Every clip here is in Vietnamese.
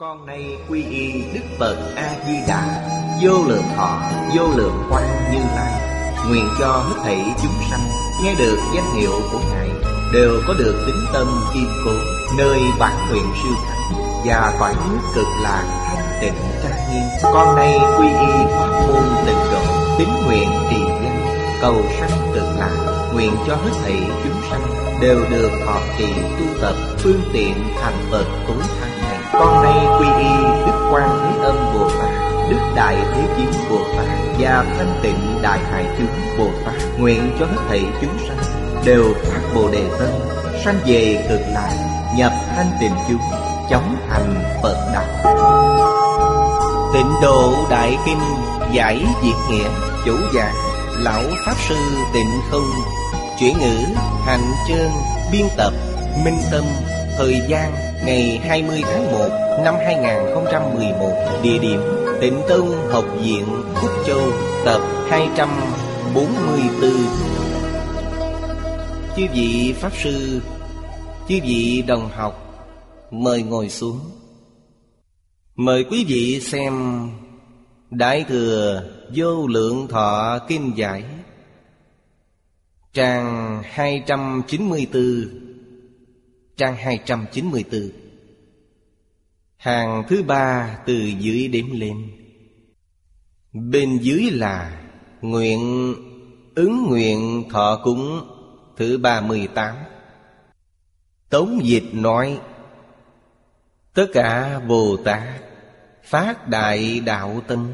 Con nay quy y Đức Phật A-di-đà, vô lượng thọ, vô lượng quang Như Lai. Nguyện cho hết thảy chúng sanh nghe được danh hiệu của Ngài đều có được tín tâm kiên cố, nơi bản nguyện siêu thắng và cõi nước cực lạc thanh tịnh trang nghiêm. Con nay quy y pháp môn Tịnh độ, tín nguyện trì danh, cầu sanh cực lạc. Nguyện cho hết thảy chúng sanh đều được thọ trì tu tập phương tiện thành Phật tối thắng này. Con nay quy y Đức Quan Thế Âm Bồ Tát, Đức Đại Thế Chí Bồ Tát và Thanh Tịnh Đại Hải Chúng Bồ Tát. Nguyện cho hết thảy chúng sanh đều phát Bồ Đề tâm, sanh về cực lạc, nhập thanh tịnh chúng, chóng thành Phật đạo. Tịnh độ Đại Kinh giải Việt nghĩa, chủ giảng Lão Pháp Sư Tịnh Không, chuyển ngữ Hạnh Trơn, biên tập Minh Tâm. Thời gian ngày 20 tháng 1 năm 2011. Địa điểm Tịnh Tông Học viện Phúc Châu, tập 244. Chư vị Pháp Sư, chư vị đồng học, mời ngồi xuống. Mời quý vị xem Đại Thừa Vô Lượng Thọ Kinh Giải, trang 294, trang 294, hàng thứ 3 từ dưới đếm lên. Bên dưới là nguyện ứng nguyện thọ cúng thứ 38. Tống dịch nói: tất cả Bồ Tát phát đại đạo tâm,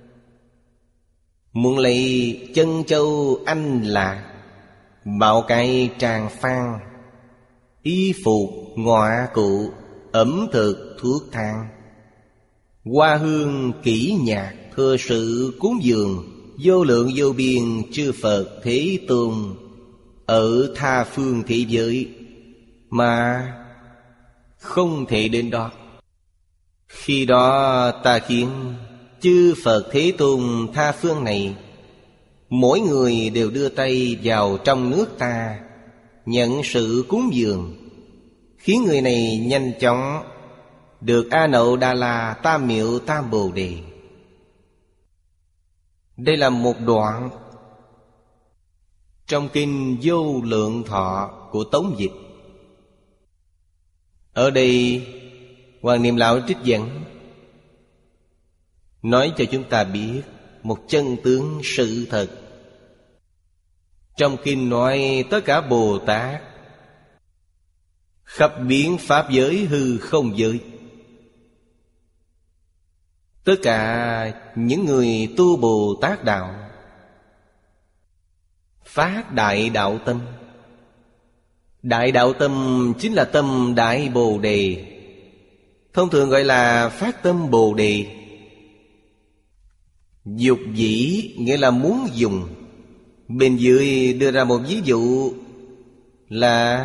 muốn lấy chân châu anh lạc, bạo cây tràng phan, y phục ngọa cụ, ẩm thực thuốc thang, hoa hương kỹ nhạc, thừa sự cúng dường vô lượng vô biên chư Phật Thế Tôn ở tha phương thế giới mà không thể đến đó. Khi đó ta khiến chư Phật Thế Tôn tha phương này, mỗi người đều đưa tay vào trong nước ta, nhận sự cúng dường, khiến người này nhanh chóng được A Nậu Đà La Tam Miệu Tam Bồ Đề. Đây là một đoạn trong kinh Vô Lượng Thọ của Tống Dịch. Ở đây Hoàng Niệm Lão trích dẫn nói cho chúng ta biết một chân tướng sự thật. Trong kinh nói tất cả Bồ Tát khắp biến pháp giới hư không giới, tất cả những người tu Bồ Tát đạo phát đại đạo tâm. Đại đạo tâm chính là tâm Đại Bồ Đề, thông thường gọi là phát tâm Bồ Đề. Dục dĩ nghĩa là muốn dùng. Bên dưới đưa ra một ví dụ là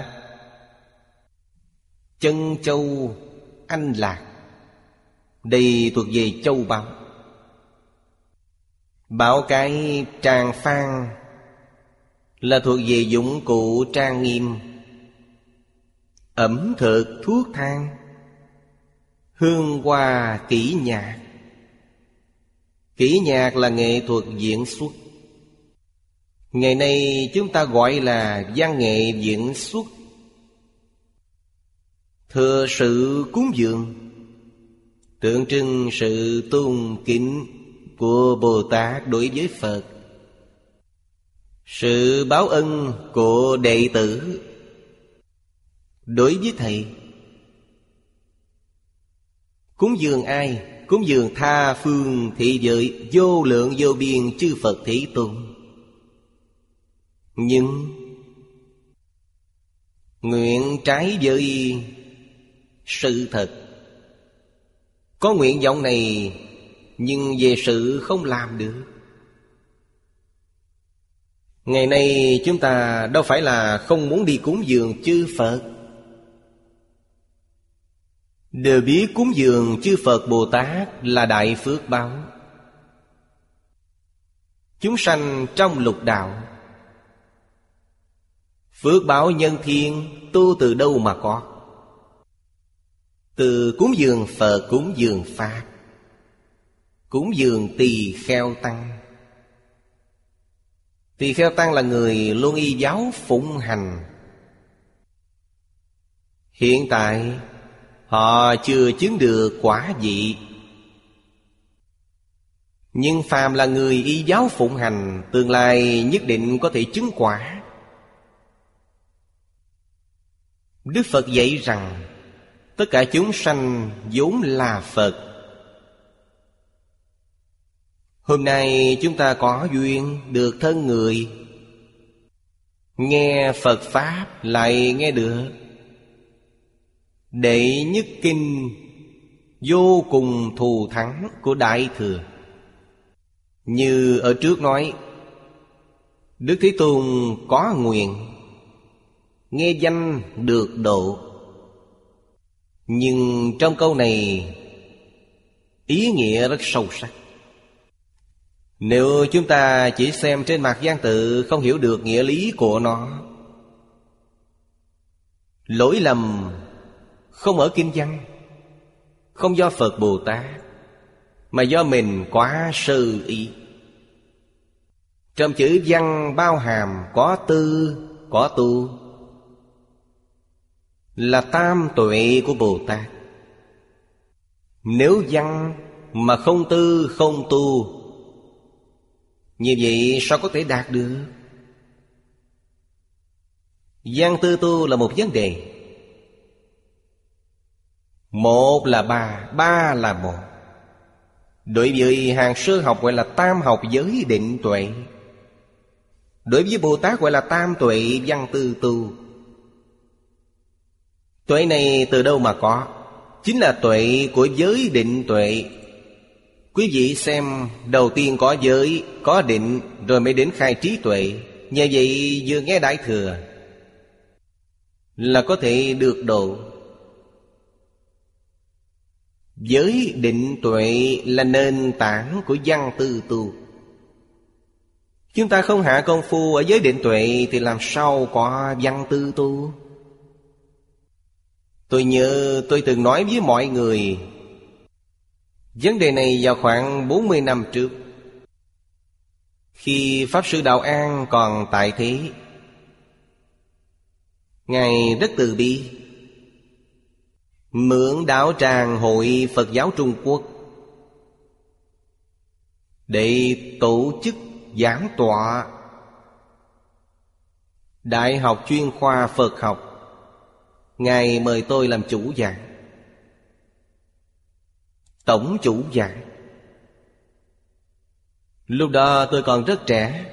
chân châu anh lạc. Đây thuộc về châu báu. Bảo cái tràng phan là thuộc về dụng cụ trang nghiêm. Ẩm thực thuốc thang, hương hoa kỹ nhạc. Kỹ nhạc là nghệ thuật diễn xuất. Ngày nay chúng ta gọi là văn nghệ diễn xuất. Thừa sự cúng dường tượng trưng sự tôn kính của Bồ Tát đối với Phật, sự báo ân của đệ tử đối với thầy. Cúng dường ai? Cúng dường tha phương thế giới vô lượng vô biên chư Phật Thế Tôn. Nhưng nguyện trái với sự thật. Có nguyện vọng này nhưng về sự không làm được. Ngày nay chúng ta đâu phải là không muốn đi cúng dường chư Phật. Đều biết cúng dường chư Phật Bồ Tát là đại phước báo. Chúng sanh trong lục đạo, phước báo nhân thiên tu từ đâu mà có? Từ cúng dường Phật, cúng dường Pháp, cúng dường Tỳ Kheo Tăng. Tỳ Kheo Tăng là người luôn y giáo phụng hành. Hiện tại họ chưa chứng được quả vị, nhưng phàm là người y giáo phụng hành, tương lai nhất định có thể chứng quả. Đức Phật dạy rằng tất cả chúng sanh vốn là Phật. Hôm nay chúng ta có duyên được thân người, nghe Phật Pháp lại nghe được Đệ nhất kinh vô cùng thù thắng của Đại Thừa. Như ở trước nói, Đức Thế Tôn có nguyện nghe danh được độ. Nhưng trong câu này ý nghĩa rất sâu sắc. Nếu chúng ta chỉ xem trên mặt văn tự, không hiểu được nghĩa lý của nó. Lỗi lầm không ở kinh văn, không do Phật Bồ Tát, mà do mình quá sơ ý. Trong chữ văn bao hàm có tư, có tu, là tam tuệ của Bồ Tát. Nếu văn mà không tư không tu, như vậy sao có thể đạt được? Văn tư tu là một vấn đề. Một là ba, ba là một. Đối với hàng sơ học gọi là tam học giới định tuệ. Đối với Bồ Tát gọi là tam tuệ văn tư tu. Tuệ này từ đâu mà có? Chính là tuệ của giới định tuệ. Quý vị xem, đầu tiên có giới, có định, rồi mới đến khai trí tuệ. Nhờ vậy vừa nghe Đại Thừa là có thể được độ. Giới định tuệ là nền tảng của văn tư tu. Chúng ta không hạ công phu ở giới định tuệ thì làm sao có văn tư tu? Tôi nhớ tôi từng nói với mọi người vấn đề này vào khoảng 40 năm trước, khi Pháp Sư Đạo An còn tại thế. Ngài rất từ bi, mượn đạo tràng Hội Phật giáo Trung Quốc để tổ chức giảng tọa Đại học chuyên khoa Phật học. Ngài mời tôi làm chủ giảng, tổng chủ giảng. Lúc đó tôi còn rất trẻ.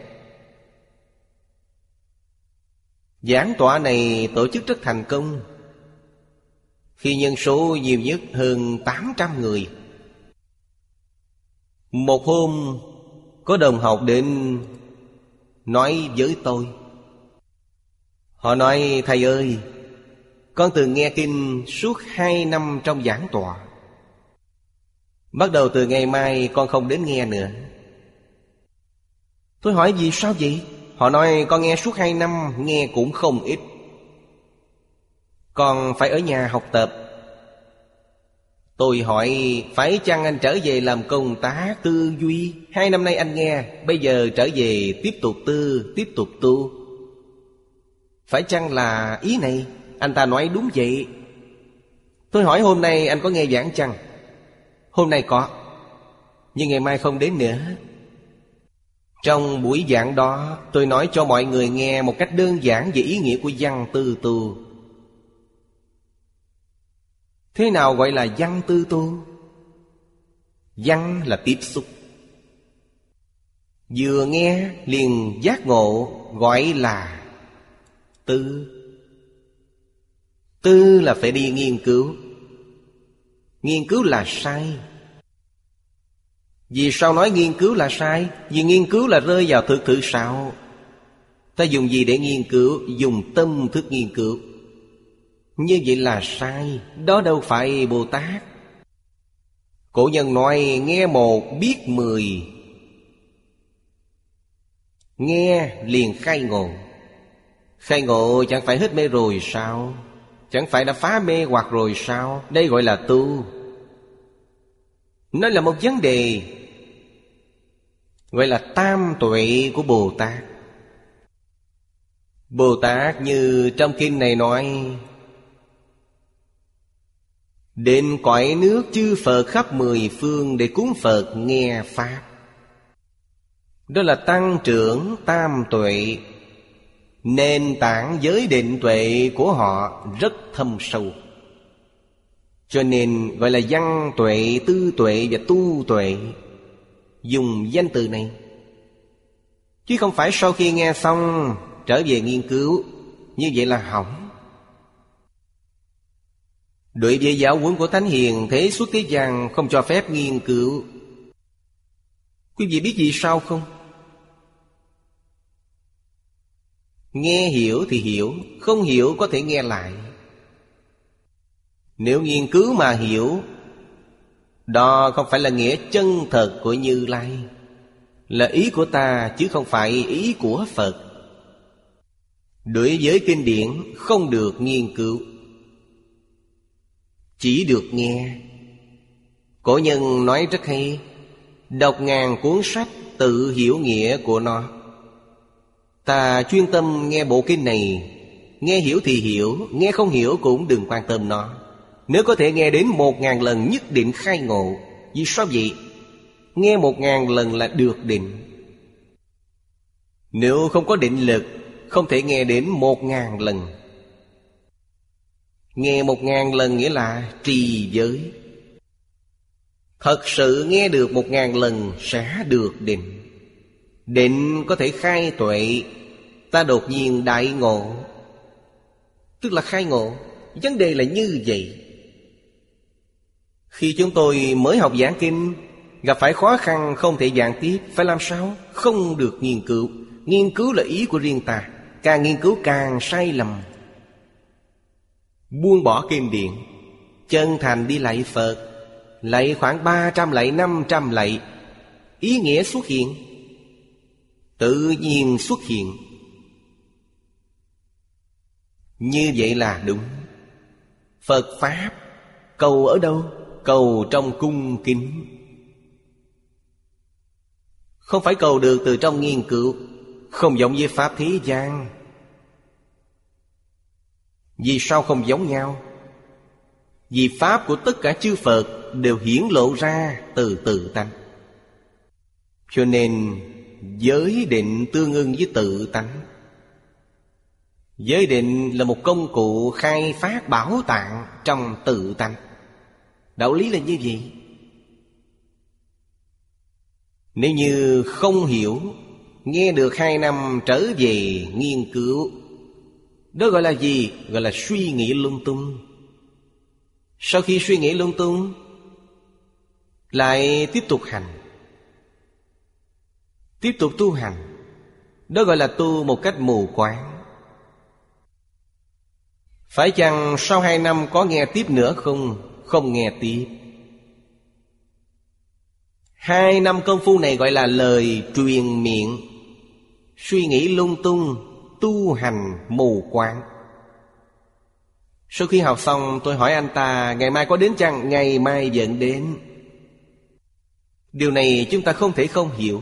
Giảng tọa này tổ chức rất thành công, khi nhân số nhiều nhất hơn 800 người. Một hôm có đồng học đến nói với tôi. Họ nói: thầy ơi, con từng nghe kinh suốt 2 năm trong giảng tọa. Bắt đầu từ ngày mai con không đến nghe nữa. Tôi hỏi vì sao vậy? Họ nói con nghe suốt 2 năm, nghe cũng không ít. Con phải ở nhà học tập. Tôi hỏi phải chăng anh trở về làm công tác tư duy? 2 năm nay anh nghe, bây giờ trở về tiếp tục tư, tiếp tục tu. Phải chăng là ý này? Anh ta nói đúng vậy. Tôi hỏi hôm nay anh có nghe giảng chăng? Hôm nay có, nhưng ngày mai không đến nữa. Trong buổi giảng đó, tôi nói cho mọi người nghe một cách đơn giản về ý nghĩa của văn tư tu. Thế nào gọi là văn tư tu? Văn là tiếp xúc, vừa nghe liền giác ngộ, gọi là tư. Tư là phải đi nghiên cứu. Nghiên cứu là sai. Vì sao nói nghiên cứu là sai? Vì nghiên cứu là rơi vào thực thử sao. Ta dùng gì để nghiên cứu? Dùng tâm thức nghiên cứu. Như vậy là sai. Đó đâu phải Bồ Tát. Cổ nhân nói nghe một biết 10. Nghe liền khai ngộ. Khai ngộ chẳng phải hết mê rồi sao? Chẳng phải đã phá mê hoặc rồi sao? Đây gọi là tu. Nó là một vấn đề gọi là tam tuệ của Bồ Tát. Bồ Tát như trong kinh này nói: đến cõi nước chư Phật khắp mười phương để cúng Phật nghe Pháp. Đó là tăng trưởng tam tuệ. Nền tảng giới định tuệ của họ rất thâm sâu, cho nên gọi là văn tuệ, tư tuệ và tu tuệ. Dùng danh từ này, chứ không phải sau khi nghe xong trở về nghiên cứu. Như vậy là hỏng. Đối với giáo huấn của Thánh Hiền, thế xuất thế gian không cho phép nghiên cứu. Quý vị biết vì sao không? Nghe hiểu thì hiểu, không hiểu có thể nghe lại. Nếu nghiên cứu mà hiểu, đó không phải là nghĩa chân thật của Như Lai, là ý của ta chứ không phải ý của Phật. Đối với kinh điển không được nghiên cứu, chỉ được nghe. Cổ nhân nói rất hay: đọc ngàn cuốn sách tự hiểu nghĩa của nó. Ta chuyên tâm nghe bộ kinh này, nghe hiểu thì hiểu, nghe không hiểu cũng đừng quan tâm nó. Nếu có thể nghe đến 1000 lần nhất định khai ngộ. Vì sao vậy? Nghe 1000 lần là được định. Nếu không có định lực, không thể nghe đến 1000 lần. Nghe 1000 lần nghĩa là trì giới. Thật sự nghe được 1000 lần sẽ được định. Định có thể khai tuệ. Ta đột nhiên đại ngộ, tức là khai ngộ. Vấn đề là như vậy. Khi chúng tôi mới học giảng kinh, gặp phải khó khăn không thể giảng tiếp, phải làm sao? Không được nghiên cứu. Nghiên cứu là ý của riêng ta. Càng nghiên cứu càng sai lầm. Buông bỏ kinh điển, chân thành đi lạy Phật. Lạy khoảng 300 lạy, 500 lạy, ý nghĩa xuất hiện, tự nhiên xuất hiện. Như vậy là đúng. Phật Pháp cầu ở đâu? Cầu trong cung kính. Không phải cầu được từ trong nghiên cứu. Không giống với Pháp thế gian. Vì sao không giống nhau? Vì Pháp của tất cả chư Phật đều hiển lộ ra từ tự tánh. Cho nên giới định tương ưng với tự tánh. Giới định là một công cụ khai phát bảo tạng trong tự tánh. Đạo lý là như vậy. Nếu như không hiểu, nghe được 2 năm trở về nghiên cứu, đó gọi là gì? Gọi là suy nghĩ lung tung. Sau khi suy nghĩ lung tung, lại tiếp tục hành, tiếp tục tu hành. Đó gọi là tu một cách mù quáng. Phải chăng sau 2 năm có nghe tiếp nữa không? Không nghe tiếp. 2 năm công phu này gọi là lời truyền miệng. Suy nghĩ lung tung, tu hành mù quáng. Sau khi học xong tôi hỏi anh ta: ngày mai có đến chăng? Ngày mai vẫn đến. Điều này chúng ta không thể không hiểu.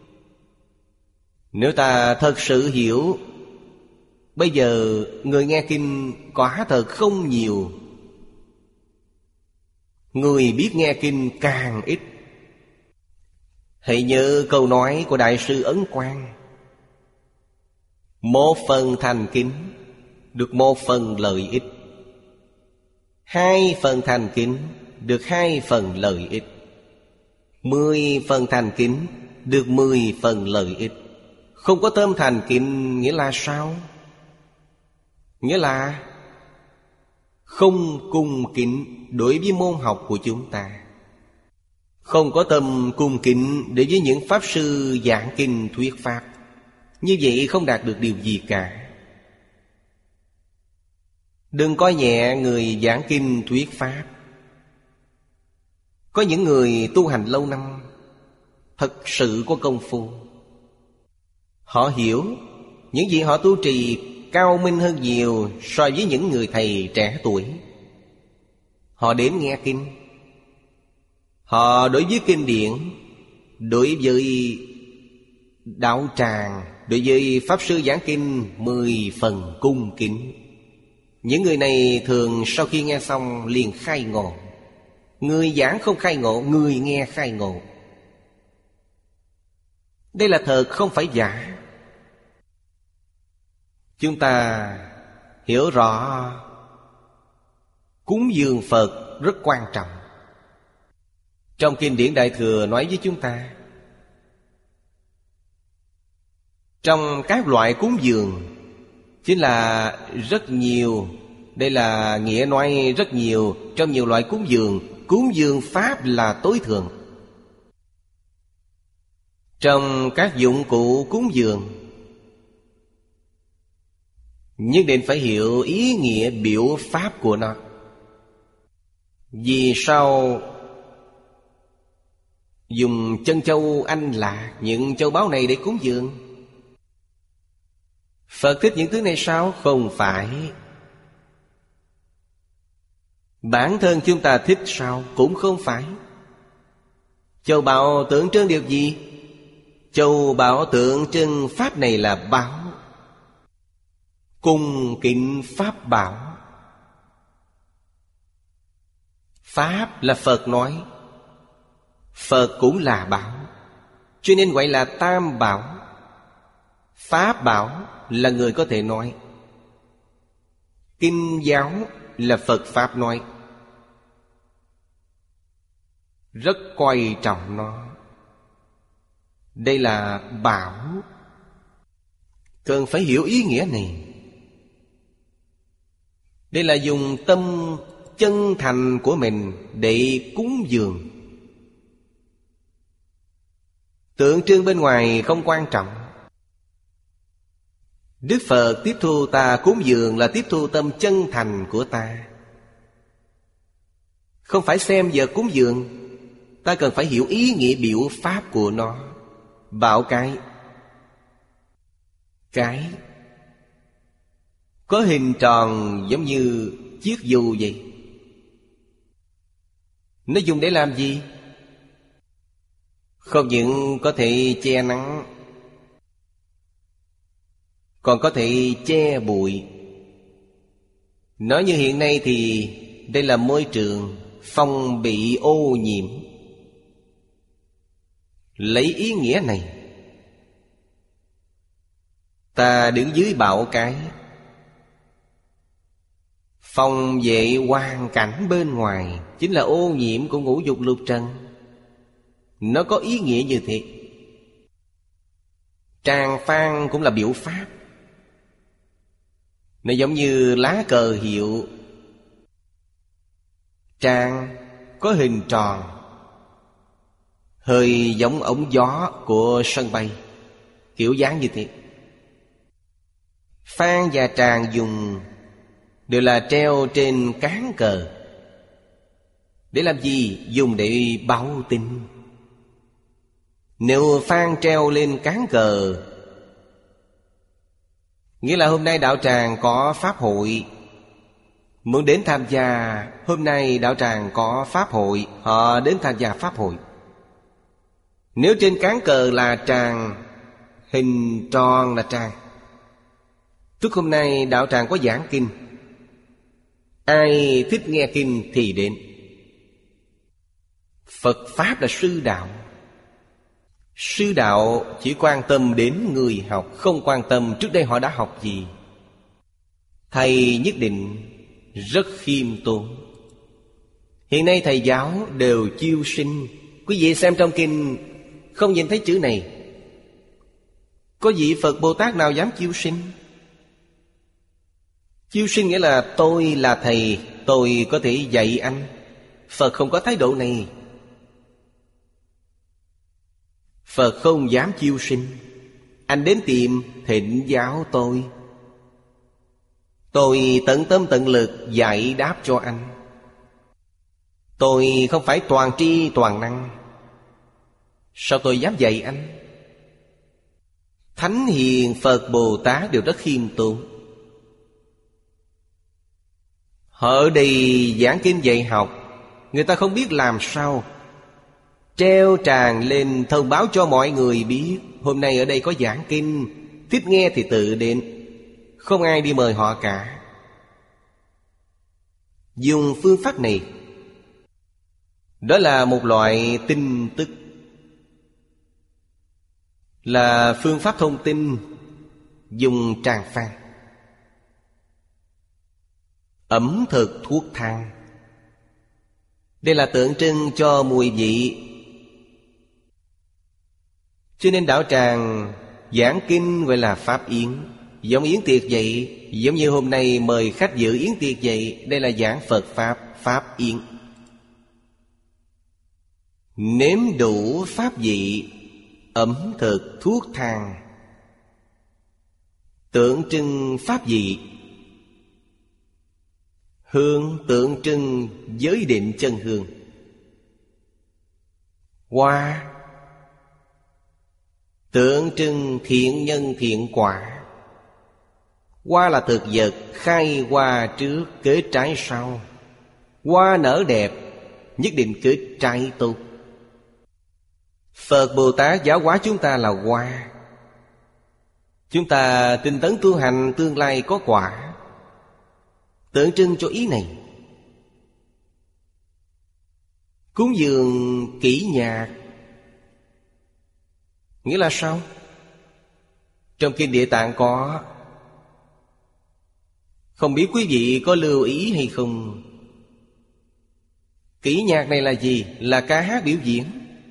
Nếu ta thật sự hiểu, bây giờ người nghe kinh quả thật không nhiều. Người biết nghe kinh càng ít. Hãy nhớ câu nói của Đại sư Ấn Quang: 1 phần thành kính được 1 phần lợi ích, 2 phần thành kính được 2 phần lợi ích, 10 phần thành kính được 10 phần lợi ích. Không có tâm thành kính nghĩa là sao? Nghĩa là không cung kính đối với môn học của chúng ta. Không có tâm cung kính đối với những Pháp sư giảng kinh thuyết Pháp. Như vậy không đạt được điều gì cả. Đừng coi nhẹ người giảng kinh thuyết Pháp. Có những người tu hành lâu năm, thật sự có công phu. Họ hiểu những gì họ tu trì cao minh hơn nhiều so với những người thầy trẻ tuổi. Họ đến nghe kinh. Họ đối với kinh điển, đối với đạo tràng, đối với Pháp Sư giảng kinh 10 phần cung kính. Những người này thường sau khi nghe xong liền khai ngộ. Người giảng không khai ngộ, người nghe khai ngộ. Đây là thật không phải giả. Chúng ta hiểu rõ cúng dường Phật rất quan trọng. Trong kinh điển Đại Thừa nói với chúng ta, trong các loại cúng dường chính là rất nhiều. Đây là nghĩa nói rất nhiều. Trong nhiều loại cúng dường Pháp là tối thượng. Trong các dụng cụ cúng dường, nhất định phải hiểu ý nghĩa biểu pháp của nó. Vì sao dùng chân châu anh lạc, những châu báu này để cúng dường? Phật thích những thứ này sao? Không phải. Bản thân chúng ta thích sao? Cũng không phải. Châu báu tượng trưng điều gì? Châu báu tượng trưng pháp này là báu, cung kính pháp bảo. Pháp là Phật nói, Phật cũng là bảo, cho nên gọi là tam bảo. Pháp bảo là người có thể nói. Kinh giáo là Phật Pháp nói. Rất coi trọng nó. Đây là bảo. Cần phải hiểu ý nghĩa này. Đây là dùng tâm chân thành của mình để cúng dường. Tượng trưng bên ngoài không quan trọng. Đức Phật tiếp thu ta cúng dường là tiếp thu tâm chân thành của ta. Không phải xem giờ cúng dường. Ta cần phải hiểu ý nghĩa biểu pháp của nó. Bảo cái có hình tròn giống như chiếc dù vậy. Nó dùng để làm gì? Không những có thể che nắng, còn có thể che bụi. Nói như hiện nay thì đây là môi trường phòng bị ô nhiễm. Lấy ý nghĩa này, ta đứng dưới bảo cái, phòng vệ hoàn cảnh bên ngoài, chính là ô nhiễm của ngũ dục lục trần. Nó có ý nghĩa như thế. Tràng phan cũng là biểu pháp. Nó giống như lá cờ hiệu. Tràng có hình tròn, hơi giống ống gió của sân bay, kiểu dáng như thế. Phan và tràng dùng đều là treo trên cán cờ. Để làm gì? Dùng để báo tin. Nếu phan treo lên cán cờ, nghĩa là hôm nay đạo tràng có pháp hội, muốn đến tham gia. Hôm nay đạo tràng có pháp hội, họ đến tham gia pháp hội. Nếu trên cán cờ là tràng, hình tròn là tràng, tức hôm nay đạo tràng có giảng kinh. Ai thích nghe kinh thì đến. Phật Pháp là sư đạo. Sư đạo chỉ quan tâm đến người học, không quan tâm trước đây họ đã học gì. Thầy nhất định rất khiêm tốn. Hiện nay thầy giáo đều chiêu sinh. Quý vị xem trong kinh không nhìn thấy chữ này. Có vị Phật Bồ Tát nào dám chiêu sinh? Chiêu sinh nghĩa là tôi là thầy, tôi có thể dạy anh. Phật không có thái độ này. Phật không dám chiêu sinh. Anh đến tìm thỉnh giáo tôi tận tâm tận lực giải đáp cho anh. Tôi không phải toàn tri toàn năng, sao tôi dám dạy anh? Thánh hiền Phật Bồ Tát đều rất khiêm tốn. Họ ở đây giảng kinh dạy học, người ta không biết làm sao treo tràn lên thông báo cho mọi người biết hôm nay ở đây có giảng kinh, thích nghe thì tự đến, không ai đi mời họ cả. Dùng phương pháp này, đó là một loại tin tức, là phương pháp thông tin dùng tràng phan. Ẩm thực thuốc thang, đây là tượng trưng cho mùi vị. Cho nên đạo tràng giảng kinh gọi là pháp yến. Giống yến tiệc vậy, giống như hôm nay mời khách dự yến tiệc vậy, đây là giảng Phật Pháp, pháp yến. Nếm đủ pháp vị, ẩm thực thuốc thang, tượng trưng pháp vị. Hương tượng trưng giới định chân hương. Hoa tượng trưng thiện nhân thiện quả. Hoa là thực vật, khai hoa trước kết trái sau. Hoa nở đẹp, nhất định kết trái tốt. Phật Bồ Tát giáo hóa chúng ta là hoa. Chúng ta tinh tấn tu hành, tương lai có quả, tượng trưng cho ý này. Cúng dường kỹ nhạc nghĩa là sao? Trong Kinh Địa Tạng có, không biết quý vị có lưu ý hay không? Kỹ nhạc này là gì? Là ca hát biểu diễn.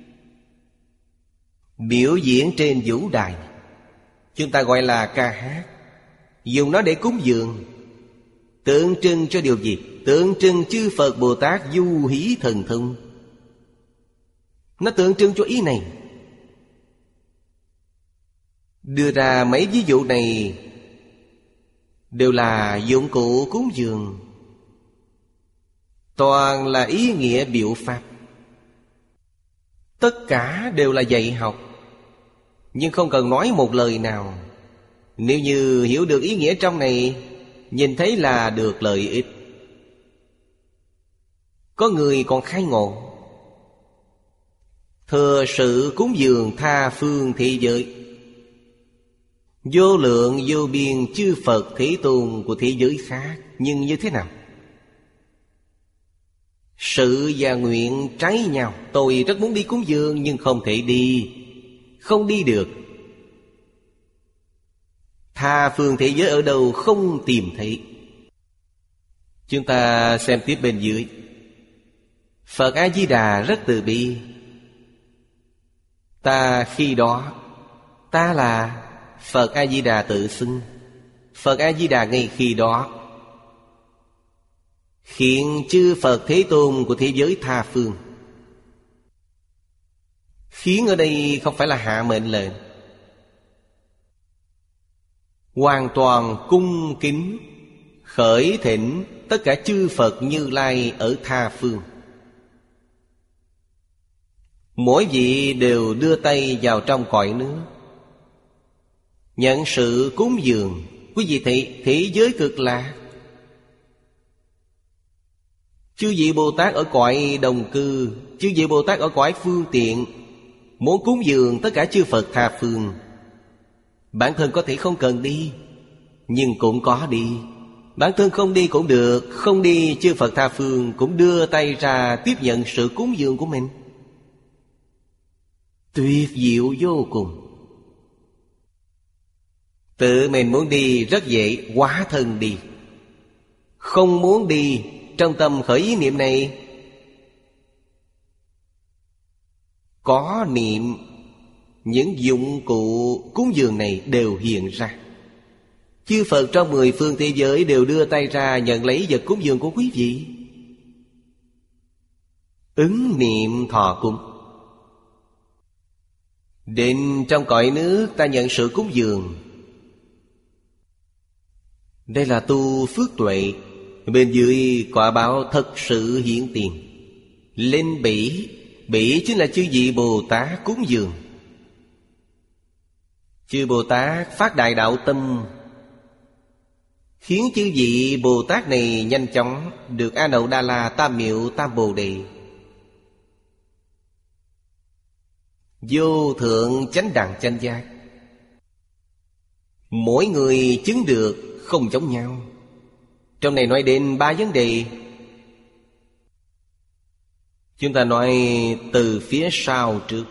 Biểu diễn trên vũ đài, chúng ta gọi là ca hát. Dùng nó để cúng dường, tượng trưng cho điều gì? Tượng trưng chư Phật Bồ Tát du hí thần thông. Nó tượng trưng cho ý này. Đưa ra mấy ví dụ này đều là dụng cụ cúng dường, toàn là ý nghĩa biểu pháp. Tất cả đều là dạy học, nhưng không cần nói một lời nào. Nếu như hiểu được ý nghĩa trong này, nhìn thấy là được lợi ích. Có người còn khai ngộ, thừa sự cúng dường tha phương thế giới, vô lượng vô biên chư Phật Thế Tôn của thế giới khác. Nhưng như thế nào? Sự và nguyện trái nhau. Tôi rất muốn đi cúng dường nhưng không thể đi, không đi được. Tha phương thế giới ở đâu không tìm thấy. Chúng ta xem tiếp bên dưới. Phật A-di-đà rất từ bi. Ta khi đó, ta là Phật A-di-đà tự xưng. Phật A-di-đà ngay khi đó khiến chư Phật Thế Tôn của thế giới tha phương. Khiến ở đây không phải là hạ mệnh lệnh, hoàn toàn cung kính khởi thỉnh tất cả chư Phật Như Lai ở tha phương. Mỗi vị đều đưa tay vào trong cõi nước, nhận sự cúng dường. Quý vị thấy thế giới cực lạc, chư vị Bồ Tát ở cõi đồng cư, chư vị Bồ Tát ở cõi phương tiện, muốn cúng dường tất cả chư Phật tha phương. Bản thân có thể không cần đi, nhưng cũng có đi. Bản thân không đi cũng được, không đi chư Phật tha phương cũng đưa tay ra tiếp nhận sự cúng dường của mình. Tuyệt diệu vô cùng. Tự mình muốn đi rất dễ, hóa thân đi. Không muốn đi, trong tâm khởi ý niệm này, có niệm, những dụng cụ cúng dường này đều hiện ra. Chư Phật trong 10 phương thế giới đều đưa tay ra nhận lấy vật cúng dường của quý vị. Ứng niệm thọ cúng. Định trong cõi nước ta nhận sự cúng dường. Đây là tu phước tuệ. Bên dưới quả báo thật sự hiện tiền. Lên bỉ, bỉ chính là chư vị Bồ Tát cúng dường. Chư Bồ Tát phát đại đạo tâm, khiến chư vị Bồ Tát này nhanh chóng được A Nậu Đa La Tam Miệu Tam Bồ Đề. Vô thượng chánh đẳng chánh giác. Mỗi người chứng được không giống nhau. Trong này nói đến 3 vấn đề. Chúng ta nói từ phía sau trước.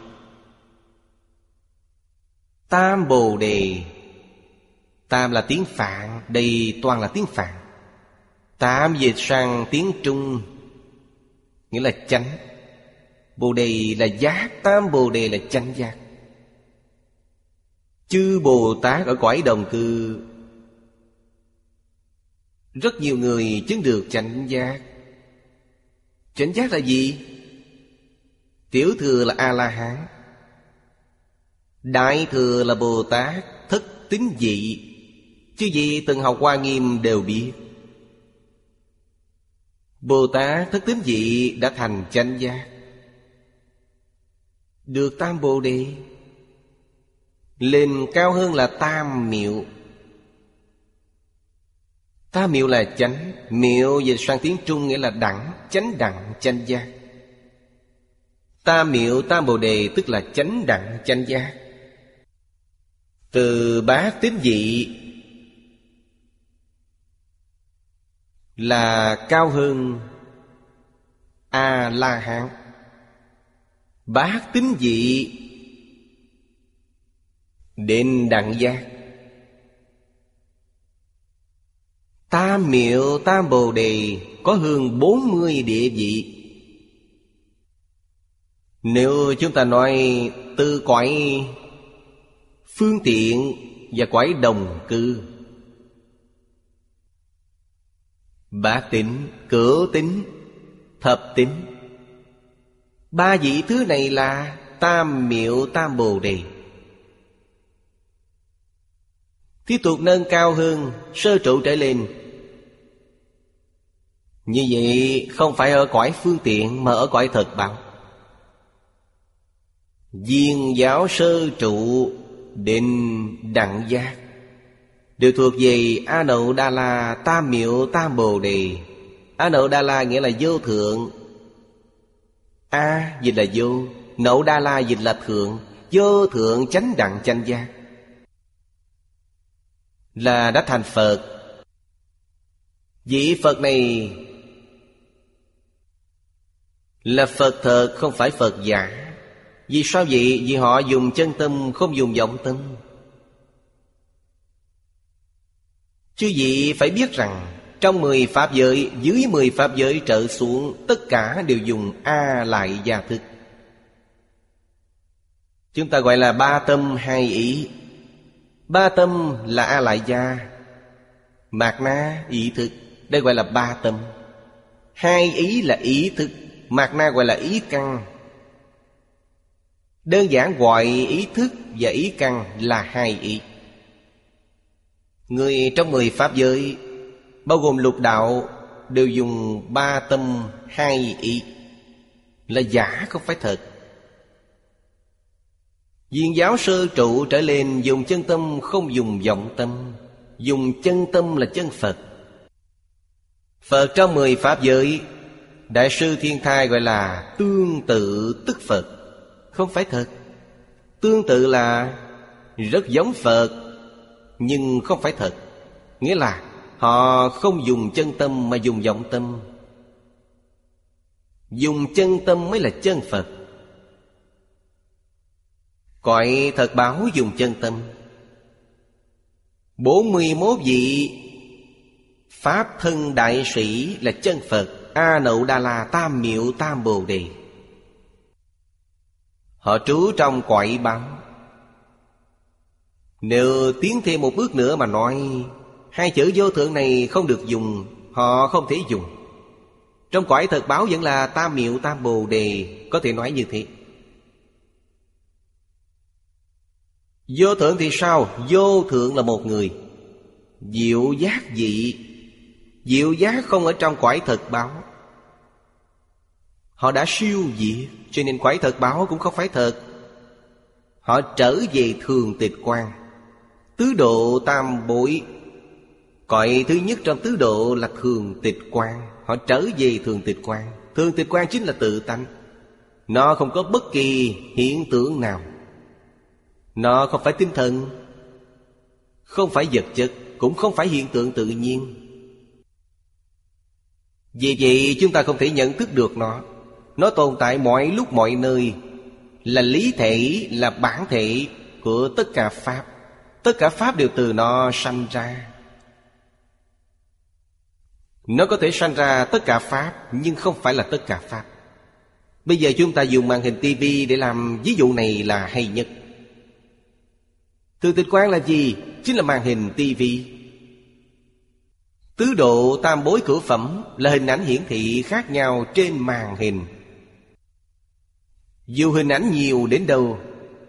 Tam Bồ Đề. Tam là tiếng Phạn, đây toàn là tiếng Phạn. Tam dịch sang tiếng Trung, nghĩa là chánh. Bồ Đề là giác, Tam Bồ Đề là chánh giác. Chư Bồ Tát ở cõi đồng cư, rất nhiều người chứng được chánh giác. Chánh giác là gì? Tiểu thừa là A-la-hán, đại thừa là Bồ Tát thất tín vị. Chứ gì từng học Hoa Nghiêm đều biết, Bồ Tát thất tín vị đã thành chánh giác, được Tam Bồ Đề. Lên cao hơn là Tam Miệu. Tam Miệu là chánh, miệu dịch sang tiếng Trung nghĩa là đẳng, chánh đẳng chánh giác. Tam Miệu Tam Bồ Đề tức là chánh đẳng chánh giác. Từ bát tín vị là cao hơn A-la-hán. Bát tín vị đến đẳng giác. Tam Miệu Tam Bồ Đề có hơn 40 địa vị. Nếu chúng ta nói từ cõi phương tiện và cõi đồng cư, bát tín, cửu tín, thập tín, 3 vị thứ này là Tam Miệu Tam Bồ Đề. Tiếp tục nâng cao hơn, sơ trụ trở lên. Như vậy không phải ở cõi phương tiện mà ở cõi thật báo. Viên giáo sơ trụ đến đẳng giác đều thuộc về A Nậu Đa La Tam Miệu Tam Bồ Đề. A Nậu Đa La nghĩa là vô thượng. A dịch là vô, Nậu Đa La dịch là thượng. Vô thượng chánh đẳng chánh giác là đã thành Phật. Vị Phật này là Phật thật, không phải Phật giả. Vì sao vậy? Vì họ dùng chân tâm, không dùng vọng tâm. Chứ vị phải biết rằng trong 10 pháp giới, dưới 10 pháp giới trở xuống, tất cả đều dùng A lại gia thức. Chúng ta gọi là ba tâm hai ý. Ba tâm là A lại gia, mạt na ý thức, đây gọi là ba tâm. Hai ý là ý thức, mạt na gọi là ý căn. Đơn giản gọi ý thức và ý căn là hai ý. Người trong 10 pháp giới bao gồm lục đạo đều dùng ba tâm hai ý, là giả không phải thật. Viên giáo sơ trụ trở lên dùng chân tâm, không dùng vọng tâm. Dùng chân tâm là chân Phật. Phật trong 10 pháp giới, Đại sư Thiên Thai gọi là tương tự tức Phật, không phải thật. Tương tự là rất giống Phật, nhưng không phải thật. Nghĩa là họ không dùng chân tâm mà dùng vọng tâm. Dùng chân tâm mới là chân Phật. Cõi thật báo dùng chân tâm. 41 vị Pháp thân đại sĩ là chân Phật. A Nậu Đa La Tam Miệu Tam Bồ Đề. Họ trú trong cõi báo. Nếu tiến thêm một bước nữa mà nói, hai chữ vô thượng này không được dùng, họ không thể dùng. Trong cõi thật báo vẫn là Tam Miệu Tam Bồ Đề, có thể nói như thế. Vô thượng thì sao? Vô thượng là một người. Diệu giác vị. Diệu giác không ở trong cõi thật báo. Họ đã siêu diệt, cho nên cõi thật báo cũng không phải thật. Họ trở về thường tịch quan. Tứ độ tam bội Cõi thứ nhất trong tứ độ là thường tịch quan. Họ trở về thường tịch quan. Thường tịch quan chính là tự tánh. Nó không có bất kỳ hiện tượng nào. Nó không phải tinh thần, không phải vật chất, cũng không phải hiện tượng tự nhiên. Vì vậy chúng ta không thể nhận thức được nó. Nó tồn tại mọi lúc mọi nơi, là lý thể, là bản thể của tất cả Pháp. Tất cả Pháp đều từ nó sanh ra. Nó có thể sanh ra tất cả Pháp, nhưng không phải là tất cả Pháp. Bây giờ chúng ta dùng màn hình tivi để làm ví dụ này là hay nhất. Thường tịch quan là gì? Chính là màn hình tivi. Tứ độ tam bối cửu phẩm là hình ảnh hiển thị khác nhau trên màn hình. Dù hình ảnh nhiều đến đâu,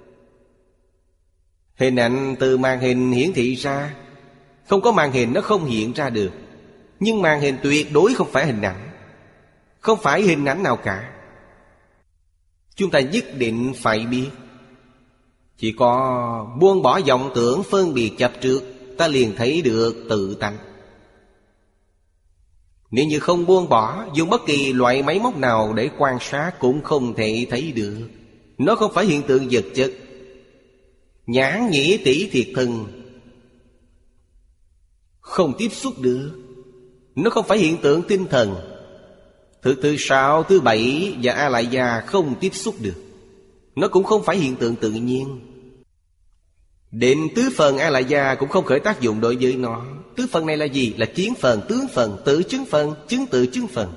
hình ảnh từ màn hình hiển thị ra, không có màn hình nó không hiện ra được. Nhưng màn hình tuyệt đối không phải hình ảnh, không phải hình ảnh nào cả. Chúng ta nhất định phải biết. Chỉ có buông bỏ vọng tưởng phân biệt chấp trước, ta liền thấy được tự tánh. Nếu như không buông bỏ, dùng bất kỳ loại máy móc nào để quan sát cũng không thể thấy được. Nó không phải hiện tượng vật chất. Nhãn nhĩ tỷ thiệt thân không tiếp xúc được. Nó không phải hiện tượng tinh thần. Thực thứ sáu, thứ bảy và A Lại Gia không tiếp xúc được. Nó cũng không phải hiện tượng tự nhiên. Định tứ phần A Lại Gia cũng không khởi tác dụng đối với nó. Tứ phần này là gì? Là kiến phần, tướng phần, tự chứng phần, chứng tự chứng phần,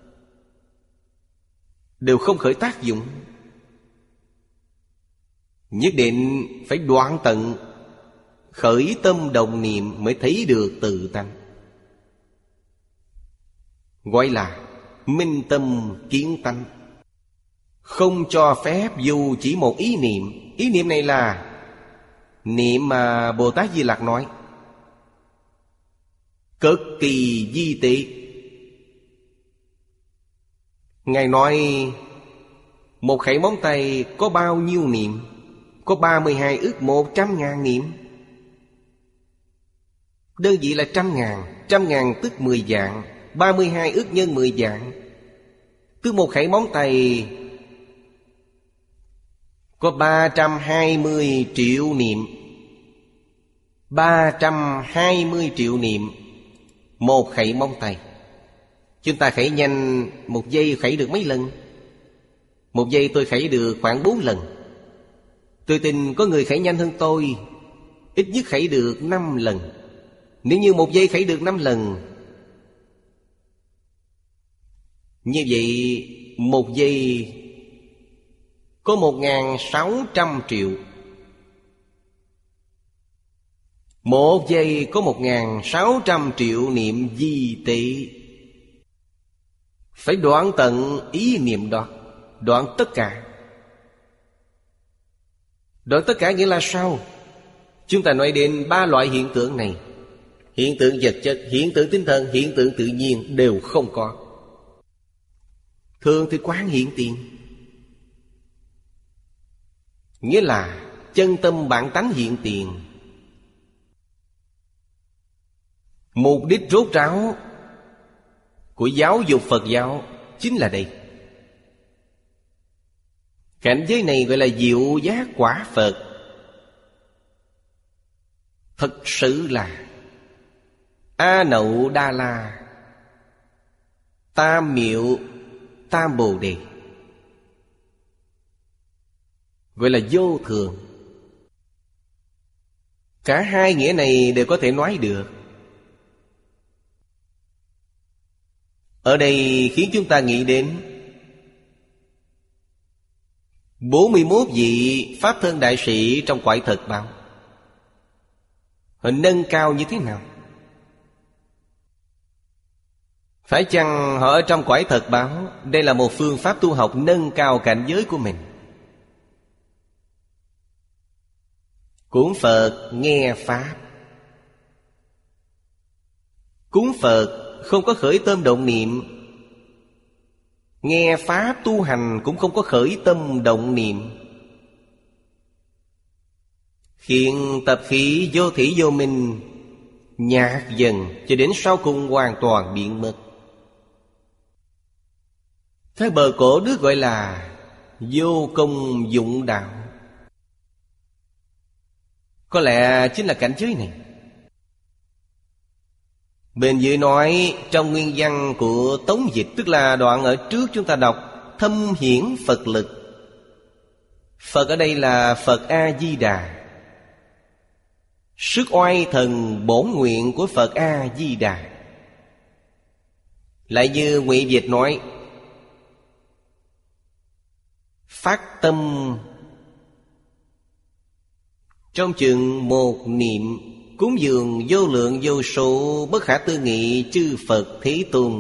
đều không khởi tác dụng. Nhất định phải đoạn tận, khởi tâm đồng niệm mới thấy được tự tánh. Gọi là minh tâm kiến tánh. Không cho phép dù chỉ một ý niệm. Ý niệm này là niệm mà Bồ Tát Di Lặc nói, cực kỳ di tế. Ngài nói một khẩy móng tay có bao nhiêu niệm? Có 32 ức 100.000 niệm. Đơn vị là 100.000. 100.000 tức 10 vạn. 32 ức nhân 10 vạn, tức một khẩy móng tay có 320 triệu niệm. 320 triệu niệm một khẩy móng tay. Chúng ta khẩy nhanh, một giây khẩy được mấy lần? Một giây tôi khẩy được khoảng 4 lần. Tôi tin có người khẩy nhanh hơn tôi, ít nhất khẩy được 5 lần. Nếu như một giây khẩy được 5 lần, như vậy một giây có 1.600 triệu. Một giây có 1.600 triệu niệm di tế. Phải đoạn tận ý niệm đó. Đoạn tất cả. Đoạn tất cả nghĩa là sao? Chúng ta nói đến 3 loại hiện tượng này. Hiện tượng vật chất, hiện tượng tinh thần, hiện tượng tự nhiên đều không có. Thường thì quán hiện tiền, nghĩa là chân tâm bản tánh hiện tiền. Mục đích rốt ráo của giáo dục Phật giáo chính là đây. Cảnh giới này gọi là diệu giác quả Phật. Thật sự là A Nậu Đa La, Tam Miệu Tam Bồ Đề, gọi là vô thường. Cả hai nghĩa này đều có thể nói được. Ở đây khiến chúng ta nghĩ đến 41 vị Pháp Thân Đại Sĩ trong cõi thật báo. Họ nâng cao như thế nào? Phải chăng họ ở trong cõi thật báo? Đây là một phương pháp tu học nâng cao cảnh giới của mình. Cúng Phật nghe Pháp. Cúng Phật không có khởi tâm động niệm. Nghe Pháp tu hành cũng không có khởi tâm động niệm. Khiến tập khí vô thỉ vô minh, nhạt dần cho đến sau cùng hoàn toàn biến mất. Thế bờ cổ Đức gọi là vô công dụng đạo. Có lẽ chính là cảnh giới này. Bên dưới nói trong nguyên văn của Tống Dịch, tức là đoạn ở trước chúng ta đọc, thâm hiển Phật lực. Phật ở đây là Phật A-di-đà. Sức oai thần bổn nguyện của Phật A-di-đà. Lại như Ngụy Dịch nói, phát tâm trong chừng một niệm, cúng dường vô lượng vô số bất khả tư nghị chư Phật Thế Tôn,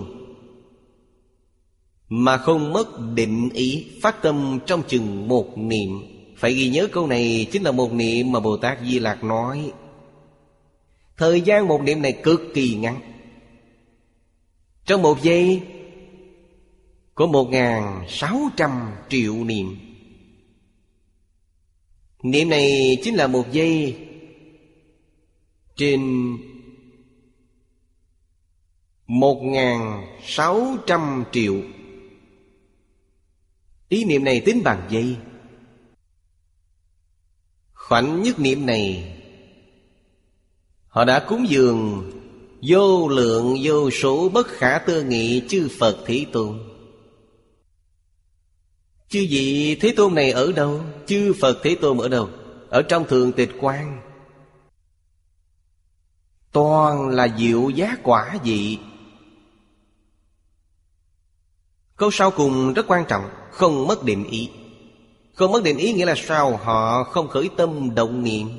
mà không mất định ý. Phát tâm trong chừng một niệm. Phải ghi nhớ câu này chính là một niệm mà Bồ Tát Di Lặc nói. Thời gian một niệm này cực kỳ ngắn. Trong một giây có 1.600 triệu niệm. Niệm này chính là một giây trên 1.600 triệu. Ý niệm này tính bằng giây. Khoảnh nhất niệm này họ đã cúng dường vô lượng vô số bất khả tư nghị chư Phật Thế Tôn. Chư vị Thế Tôn này ở đâu? Chư Phật Thế Tôn ở đâu? Ở trong Thượng Tịch Quan. Toàn là diệu giác quả vị. Câu sau cùng rất quan trọng, không mất định ý. Không mất định ý nghĩa là sao? Họ không khởi tâm động niệm.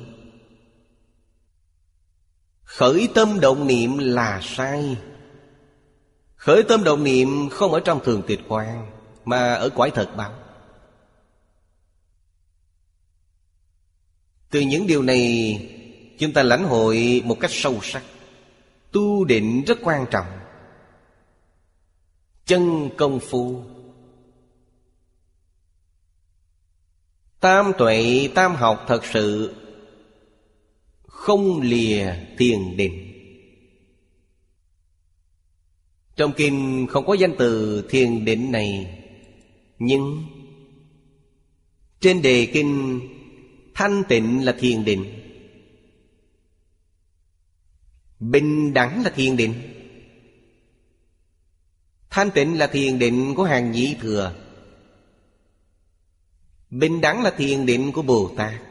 Khởi tâm động niệm là sai. Khởi tâm động niệm không ở trong Thường Tịch Quan, mà ở cõi thật báo. Từ những điều này chúng ta lãnh hội một cách sâu sắc. Tu định rất quan trọng. Chân công phu, tam tuệ tam học thật sự không lìa thiền định. Trong kinh không có danh từ thiền định này, nhưng trên đề kinh thanh tịnh là thiền định, bình đẳng là thiền định. Thanh tịnh là thiền định của hàng nhị thừa, bình đẳng là thiền định của Bồ Tát.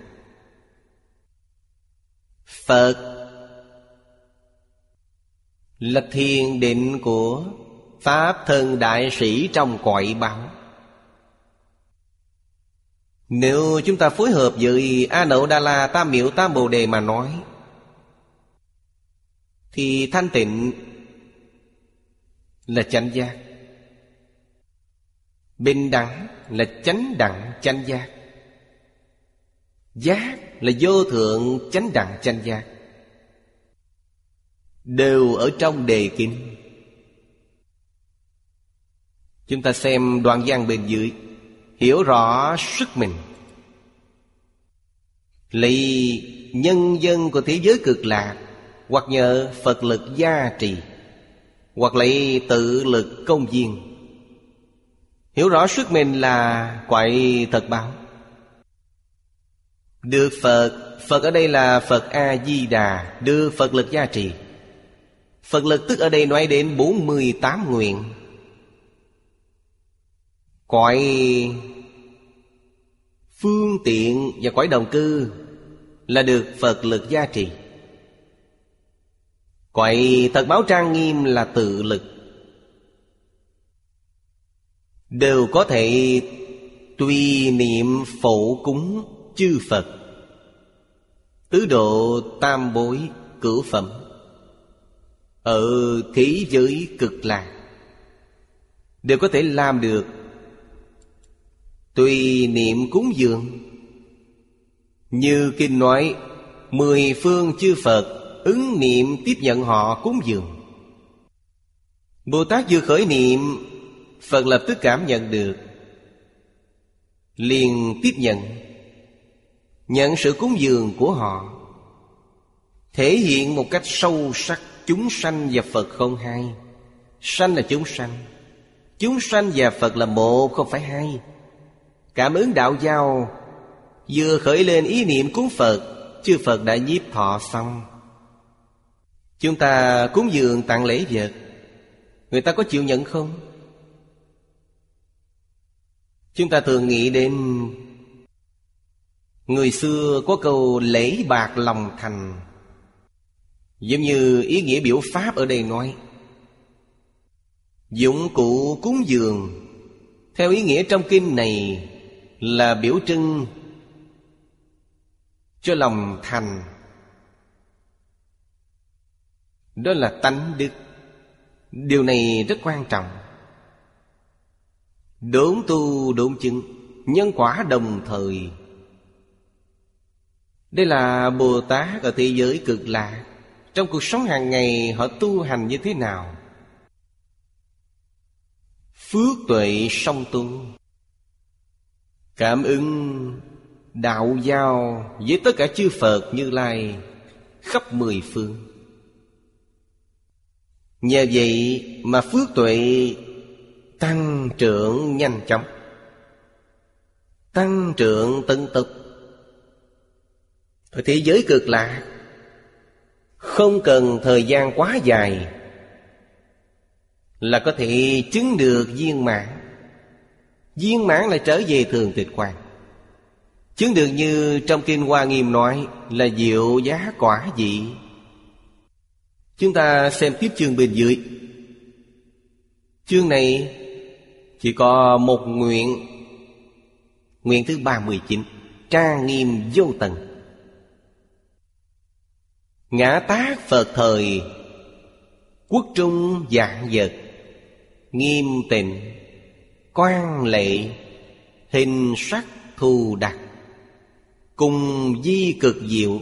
Phật là thiền định của Pháp Thân Đại Sĩ trong cõi báo. Nếu chúng ta phối hợp với A Nậu Đa La Tam Miệu Tam Bồ Đề mà nói, thì thanh tịnh là chánh giác, bình đẳng là chánh đẳng chánh giác, giác là vô thượng chánh đẳng chánh giác, đều ở trong đề kinh. Chúng ta xem đoạn văn bên dưới, hiểu rõ sức mình. Lấy nhân dân của thế giới cực lạc, hoặc nhờ Phật lực gia trì, hoặc lấy tự lực công viên. Hiểu rõ sức mình là quậy thật báo. Được Phật, Phật ở đây là Phật A-di-đà, được Phật lực gia trì. Phật lực tức ở đây nói đến 48 nguyện. Cõi phương tiện và cõi đồng cư là được Phật lực gia trì. Cõi thật báo trang nghiêm là tự lực. Đều có thể tùy niệm phổ cúng chư Phật, tứ độ tam bối cửu phẩm ở thế giới cực lạc, đều có thể làm được. Tùy niệm cúng dường, như kinh nói, 10 phương chư Phật ứng niệm tiếp nhận họ cúng dường. Bồ Tát vừa khởi niệm, Phật lập tức cảm nhận được, liền tiếp nhận, nhận sự cúng dường của họ. thể hiện một cách sâu sắc chúng sanh và Phật không hai. Sanh là chúng sanh và Phật là một, không phải hai. Cảm ứng đạo giao, vừa khởi lên ý niệm cúng Phật, chư Phật đã nhiếp thọ xong. Chúng ta cúng dường tặng lễ vật, người ta có chịu nhận không? Chúng ta thường nghĩ đến người xưa có câu lễ bạc lòng thành, giống như ý nghĩa biểu pháp ở đây nói dụng cụ cúng dường. Theo ý nghĩa trong kinh này là biểu trưng cho lòng thành. Đó là tánh đức. Điều này rất quan trọng. Đốn tu đốn chứng, nhân quả đồng thời. Đây là Bồ Tát ở thế giới Cực Lạc. Trong cuộc sống hàng ngày họ tu hành như thế nào? Phước tuệ song tu, cảm ứng đạo giao với tất cả chư Phật Như Lai khắp mười phương. Nhờ vậy mà phước tuệ tăng trưởng nhanh chóng, tăng trưởng tấn tốc. Ở thế giới Cực Lạc không cần thời gian quá dài là có thể chứng được viên mãn. Viên mãn lại trở về thường tịch quan. Chứng được như trong Kinh Hoa Nghiêm nói là diệu giá quả vị. Chúng ta xem tiếp chương bên dưới. Chương này chỉ có một nguyện. Nguyện thứ 39, trang nghiêm vô tận. Ngã tát Phật thời, quốc trung vạn vật, nghiêm tịnh, quan lệ, hình sắc thù đặc, cùng di cực diệu,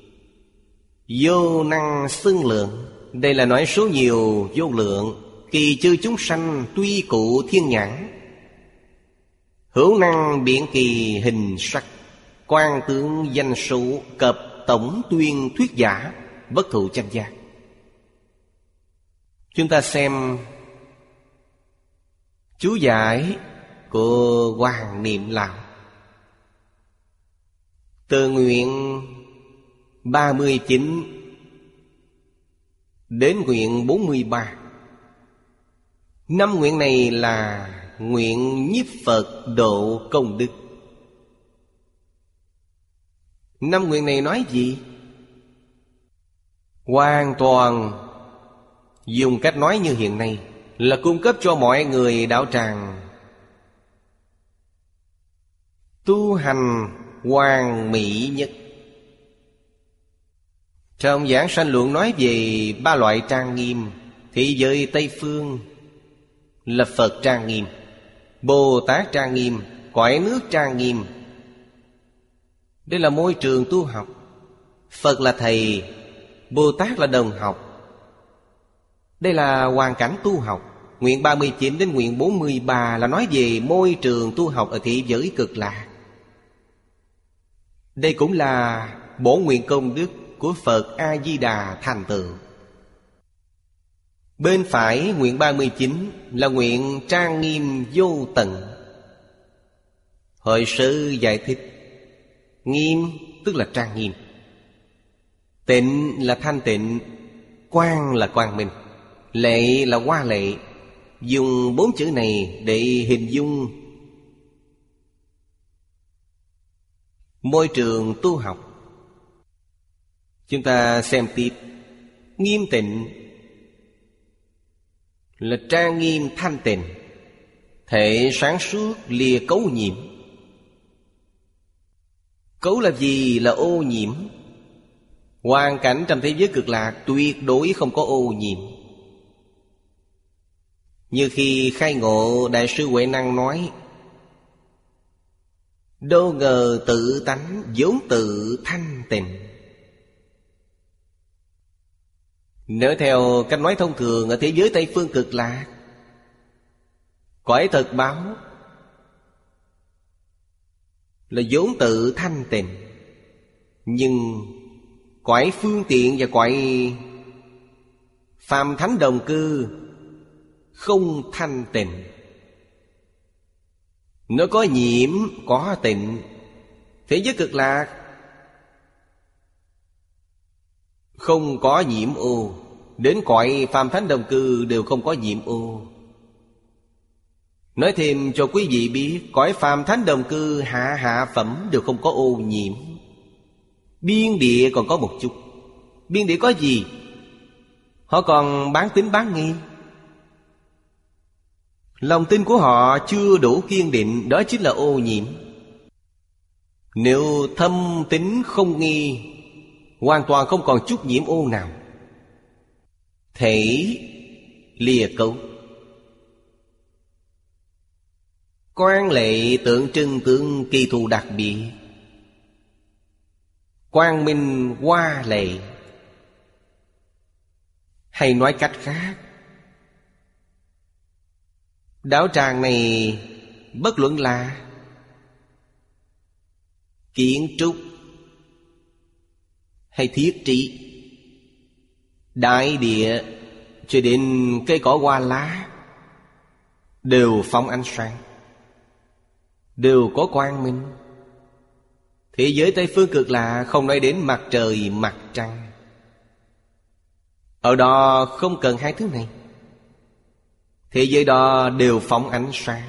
vô năng xưng lượng. Đây là nói số nhiều vô lượng. Kỳ chư chúng sanh tuy cụ thiên nhãn, hữu năng biện kỳ hình sắc, quan tướng danh số, cập tổng tuyên thuyết giả, bất thụ chánh giác. Chúng ta xem chú giải của Hoàng Niệm Lão. Từ nguyện 39 đến nguyện 43. 5 nguyện này là nguyện nhiếp Phật độ công đức. 5 nguyện này nói gì? Hoàn toàn dùng cách nói như hiện nay là cung cấp cho mọi người đạo tràng tu hành hoàn mỹ nhất. Trong Giảng Sanh Luận nói về 3 loại trang nghiêm. Thế giới Tây Phương là Phật trang nghiêm, Bồ Tát trang nghiêm, cõi nước trang nghiêm. Đây là môi trường tu học. Phật là thầy, Bồ Tát là đồng học. Đây là hoàn cảnh tu học. Nguyện 39 đến nguyện 43 là nói về môi trường tu học ở thế giới Cực Lạc. Đây cũng là bổ nguyện công đức của Phật A-di-đà thành tựu. Bên phải nguyện 39 là nguyện trang nghiêm vô tận. Hội sư giải thích, nghiêm tức là trang nghiêm, tịnh là thanh tịnh, quang là quang minh, lệ là hoa lệ. Dùng 4 chữ này để hình dung môi trường tu học. Chúng ta xem tiếp. Nghiêm tịnh là trang nghiêm thanh tịnh, thể sáng suốt lìa cấu nhiễm. Cấu là gì? Là ô nhiễm. Hoàn cảnh trong thế giới Cực Lạc tuyệt đối không có ô nhiễm. Như khi khai ngộ, Đại sư Huệ Năng nói: đâu ngờ tự tánh vốn tự thanh tịnh. Nếu theo cách nói thông thường ở thế giới Tây Phương Cực Lạc, cõi thật báo là vốn tự thanh tịnh. Nhưng Cõi phương tiện và cõi phàm thánh đồng cư không thanh tịnh. Nó có nhiễm, có tịnh. Thế giới cực lạc không có nhiễm ô. Đến cõi phàm thánh đồng cư đều không có nhiễm ô. Nói thêm cho quý vị biết, cõi phàm thánh đồng cư hạ phẩm đều không có ô nhiễm. Biên địa còn có một chút. Biên địa có gì? Họ còn bán tín bán nghi. Lòng tin của họ chưa đủ kiên định, đó chính là ô nhiễm. Nếu thâm tín không nghi, hoàn toàn không còn chút nhiễm ô nào. Thể lìa cấu. Quan lệ tượng trưng tướng kỳ thù đặc biệt. Quang minh hoa lệ. Hay nói cách khác, đạo tràng này bất luận là kiến trúc hay thiết trị, đại địa cho đến cây cỏ hoa lá đều phóng ánh sáng, đều có quang minh. Thế giới Tây Phương Cực Lạ không nói đến mặt trời mặt trăng. Ở đó không cần hai thứ này. Thế giới đó đều phóng ánh sáng.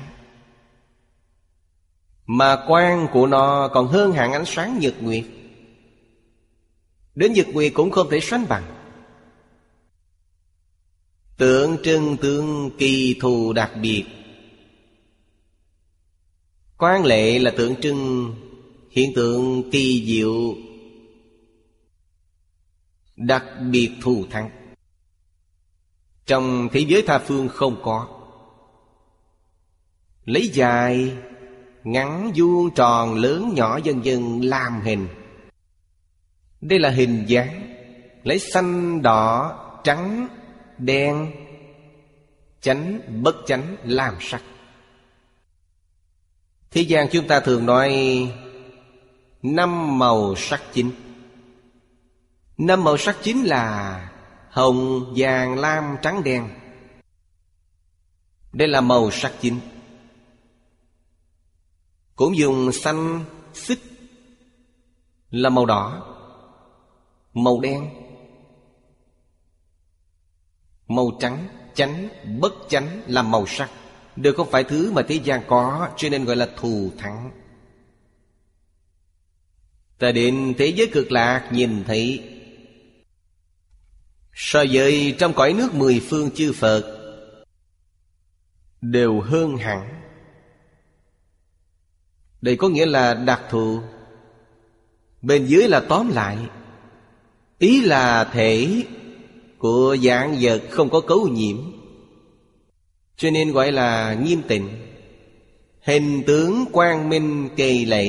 Mà quang của nó còn hơn hẳn ánh sáng nhật nguyệt. Đến nhật nguyệt cũng không thể sánh bằng. Tượng trưng tướng kỳ thù đặc biệt. Quang lệ là tượng trưng hiện tượng kỳ diệu đặc biệt thù thắng. Trong thế giới tha phương không có. Lấy dài, ngắn, vuông, tròn, lớn, nhỏ vân vân làm hình. Đây là hình dáng. Lấy xanh, đỏ, trắng, đen, chánh, bất chánh làm sắc. Thế gian chúng ta thường nói 5 màu sắc chính. 5 màu sắc chính là hồng, vàng, lam, trắng, đen. Đây là màu sắc chính. Cũng dùng xanh, xích là màu đỏ, màu đen, màu trắng, chánh, bất chánh là màu sắc. Đều không phải thứ mà thế gian có, cho nên gọi là thù thắng. Ta đến thế giới cực lạc nhìn thấy, so với trong cõi nước 10 phương chư Phật đều hơn hẳn. Đây có nghĩa là đặc thù. Bên dưới là tóm lại. Ý là thể của vạn vật không có cấu nhiễm, cho nên gọi là nghiêm tịnh. Hình tướng quang minh kỳ lệ,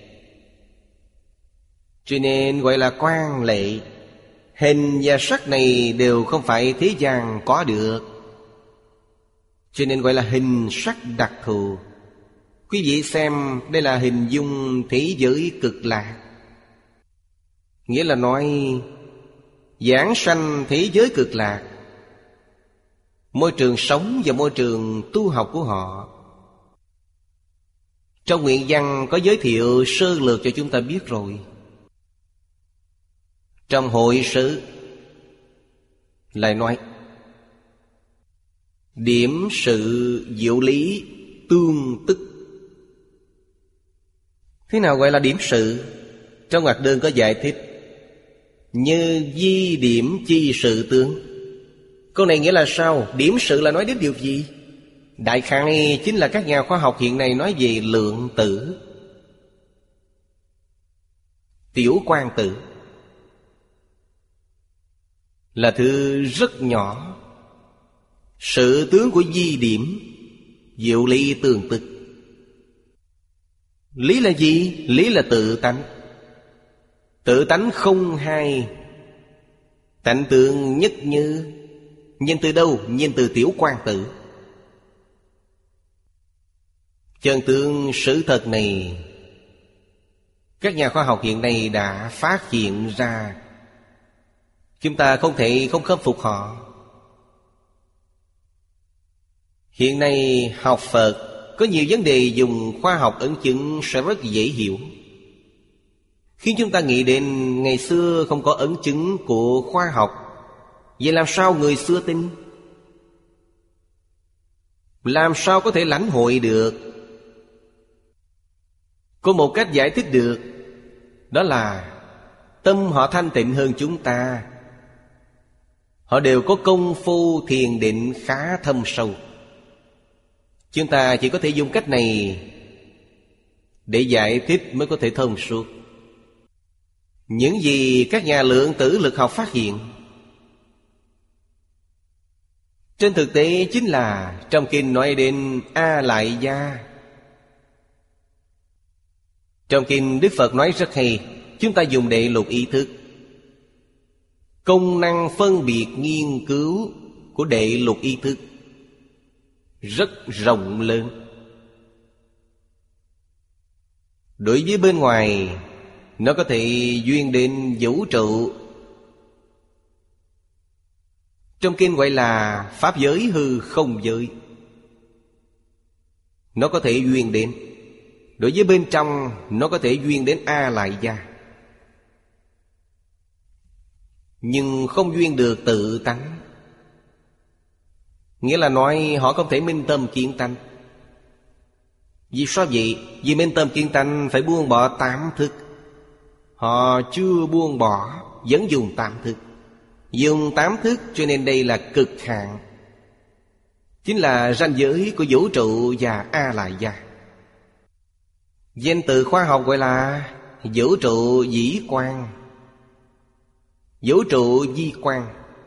cho nên gọi là quang lệ. Hình và sắc này đều không phải thế gian có được, cho nên gọi là hình sắc đặc thù. Quý vị xem, đây là hình dung thế giới cực lạc. Nghĩa là nói giảng sanh thế giới cực lạc, môi trường sống và môi trường tu học của họ. Trong nguyện văn có giới thiệu sơ lược cho chúng ta biết rồi. Trong hội sự lại nói điểm sự diệu lý tương tức. Thế nào gọi là điểm sự? Trong ngoặc đơn có giải thích: như di điểm chi sự tướng. Câu này nghĩa là sao? Điểm sự là nói đến điều gì? Đại khái chính là các nhà khoa học hiện nay nói về lượng tử, tiểu quang tử, là thứ rất nhỏ. Sự tướng của di điểm, diệu lý tương tức. Lý là gì? Lý là tự tánh. Tự tánh không hai, tánh tượng nhất như. Nhìn từ đâu? Nhìn từ tiểu quang tử. Chân tướng sự thật này các nhà khoa học hiện nay đã phát hiện ra Chúng ta không thể không khâm phục họ. Hiện nay học Phật có nhiều vấn đề dùng khoa học ấn chứng sẽ rất dễ hiểu, khiến chúng ta nghĩ đến ngày xưa không có ấn chứng của khoa học. Vậy làm sao người xưa tin? Làm sao có thể lãnh hội được? Có một cách giải thích được, đó là tâm họ thanh tịnh hơn chúng ta. Họ đều có công phu thiền định khá thâm sâu. Chúng ta chỉ có thể dùng cách này để giải thích mới có thể thông suốt. Những gì các nhà lượng tử lực học phát hiện, trên thực tế chính là trong kinh nói đến A Lại Gia. Trong kinh Đức Phật nói rất hay, chúng ta dùng đệ lục ý thức. Công năng phân biệt nghiên cứu của đệ lục ý thức rất rộng lớn. Đối với bên ngoài, nó có thể duyên đến vũ trụ. Trong kinh gọi là pháp giới hư không giới. Nó có thể duyên đến. Đối với bên trong, nó có thể duyên đến A Lại Gia, nhưng không duyên được tự tánh. Nghĩa là nói họ không thể minh tâm kiến tánh. Vì sao vậy? Vì minh tâm kiến tánh phải buông bỏ tám thức. Họ chưa buông bỏ, vẫn dùng tám thức. Dùng tám thức cho nên đây là cực hạn, chính là ranh giới của vũ trụ và A Lại Gia. Danh từ khoa học gọi là vũ trụ dĩ quang, vũ trụ di quang.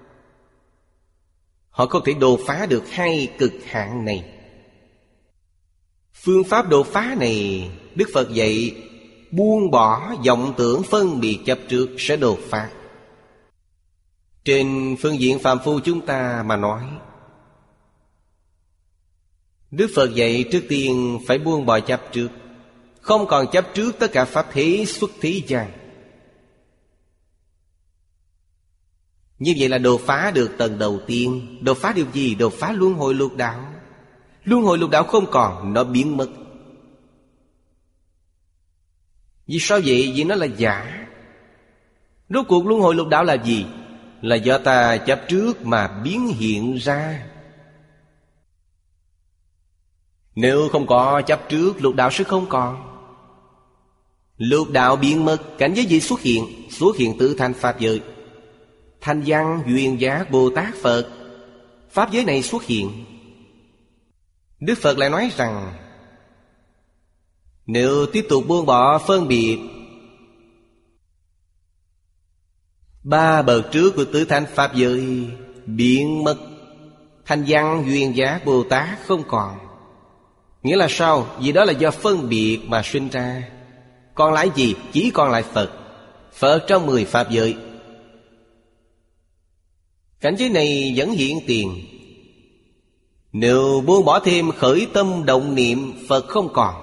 Họ không thể đột phá được hai cực hạn này. Phương pháp đột phá này Đức Phật dạy buông bỏ vọng tưởng phân biệt chấp trước sẽ đột phá. Trên phương diện phàm phu chúng ta mà nói, Đức Phật dạy trước tiên phải buông bỏ chấp trước, không còn chấp trước tất cả pháp thế xuất thế gian. Như vậy là đột phá được tầng đầu tiên. Đột phá điều gì? Đột phá luân hồi lục đạo. Luân hồi lục đạo không còn, nó biến mất. Vì sao vậy? Vì nó là giả. Rốt cuộc luân hồi lục đạo là gì? Là do ta chấp trước mà biến hiện ra. Nếu không có chấp trước, lục đạo sẽ không còn. Lục đạo biến mất, cảnh giới gì xuất hiện? Xuất hiện tự thành pháp giới. Thanh văn, duyên giác, Bồ Tát, Phật, pháp giới này xuất hiện. Đức Phật lại nói rằng nếu tiếp tục buông bỏ phân biệt, ba bậc trước của tứ thánh pháp giới biến mất. Thanh văn, duyên giác, Bồ Tát không còn. Nghĩa là sao? Vì đó là do phân biệt mà sinh ra. Còn lại gì? Chỉ còn lại Phật. Phật trong 10 pháp giới. Cảnh giới này vẫn hiện tiền. Nếu buông bỏ thêm khởi tâm động niệm, Phật không còn.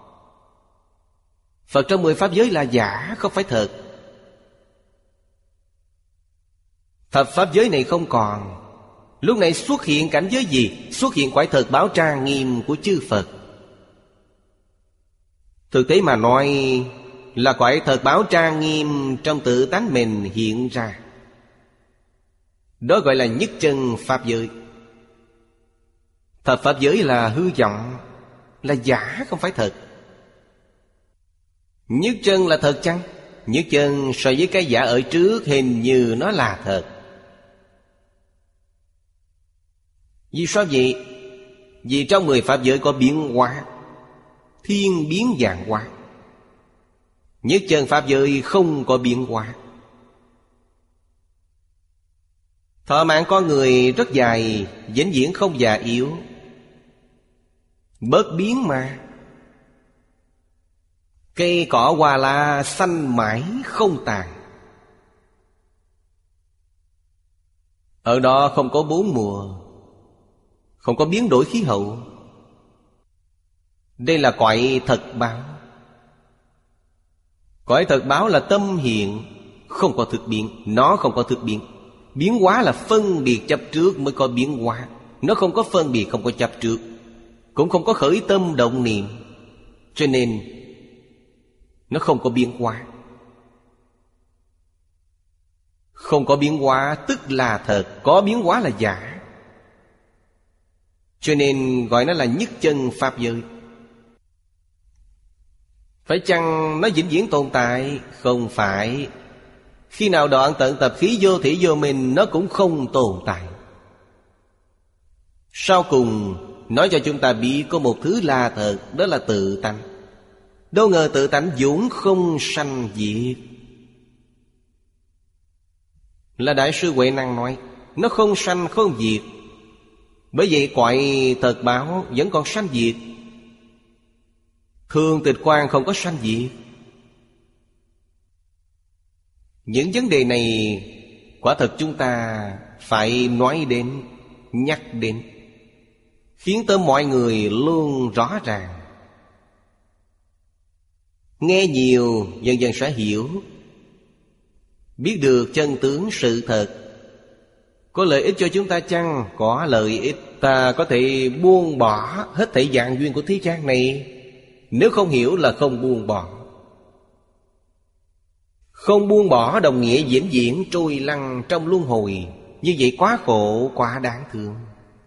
Phật trong 10 pháp giới là giả, không phải thật. Thập pháp giới này không còn. Lúc này xuất hiện cảnh giới gì? Xuất hiện quải thật báo trang nghiêm của chư Phật. Thực tế mà nói là quải thật báo trang nghiêm trong tự tánh mình hiện ra. Đó gọi là nhất chân pháp giới. Thập pháp giới là hư vọng, là giả không phải thật. Nhất chân là thật chăng? Nhất chân so với cái giả ở trước hình như nó là thật. Vì sao vậy? Vì trong 10 pháp giới có biến hóa, thiên biến vạn hóa. Nhất chân pháp giới không có biến hóa. Thọ mạng con người rất dài, vĩnh viễn không già yếu, bất biến mà. Cây cỏ hoa la xanh mãi không tàn. Ở đó không có bốn mùa, không có biến đổi khí hậu. Đây là cõi thật báo. Cõi thật báo là tâm hiện, không có thực biến. Nó không có thực biến. Biến hóa là phân biệt chấp trước mới có biến hóa. Nó không có phân biệt, không có chấp trước, cũng không có khởi tâm động niệm, cho nên nó không có biến hóa. Không có biến hóa tức là thật, có biến hóa là giả. Cho nên gọi nó là nhất chân pháp giới. Phải chăng nó vĩnh viễn tồn tại? Không phải. Khi nào đoạn tận tập khí vô thủy vô minh, nó cũng không tồn tại. Sau cùng nói cho chúng ta biết có một thứ là thật, đó là tự tánh. Đâu ngờ tự tánh vốn không sanh diệt. Là Đại sư Huệ Năng nói, nó không sanh không diệt. Bởi vậy cõi thật báo vẫn còn sanh diệt. Thường tịch quan không có sanh diệt. Những vấn đề này quả thật chúng ta phải nói đến, nhắc đến, khiến tới mọi người luôn rõ ràng. Nghe nhiều dần dần sẽ hiểu, biết được chân tướng sự thật. Có lợi ích cho chúng ta chăng? Có lợi ích. Ta có thể buông bỏ hết thảy dạng duyên của thế gian này. Nếu không hiểu là không buông bỏ. Không buông bỏ đồng nghĩa vĩnh viễn trôi lăn trong luân hồi. Như vậy quá khổ, quá đáng thương.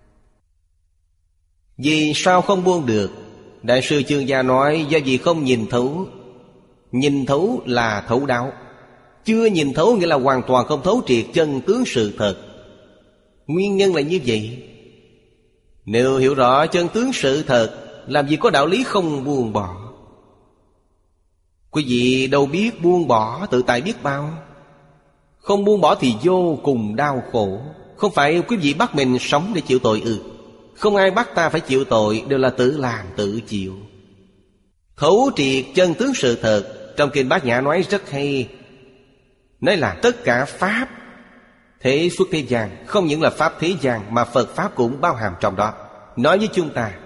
Vì sao không buông được? Đại sư Chương Gia nói, do vì không nhìn thấu. Nhìn thấu là thấu đáo. Chưa nhìn thấu nghĩa là hoàn toàn không thấu triệt chân tướng sự thật. Nguyên nhân là như vậy. Nếu hiểu rõ chân tướng sự thật, làm gì có đạo lý không buông bỏ. Quý vị đâu biết buông bỏ tự tại biết bao. Không buông bỏ thì vô cùng đau khổ. Không phải quý vị bắt mình sống để chịu tội ư? Không ai bắt ta phải chịu tội, đều là tự làm tự chịu. Thấu triệt chân tướng sự thật, trong kinh Bát Nhã nói rất hay. Nói là tất cả pháp thế xuất thế gian, không những là pháp thế gian mà Phật pháp cũng bao hàm trong đó. Nói với chúng ta,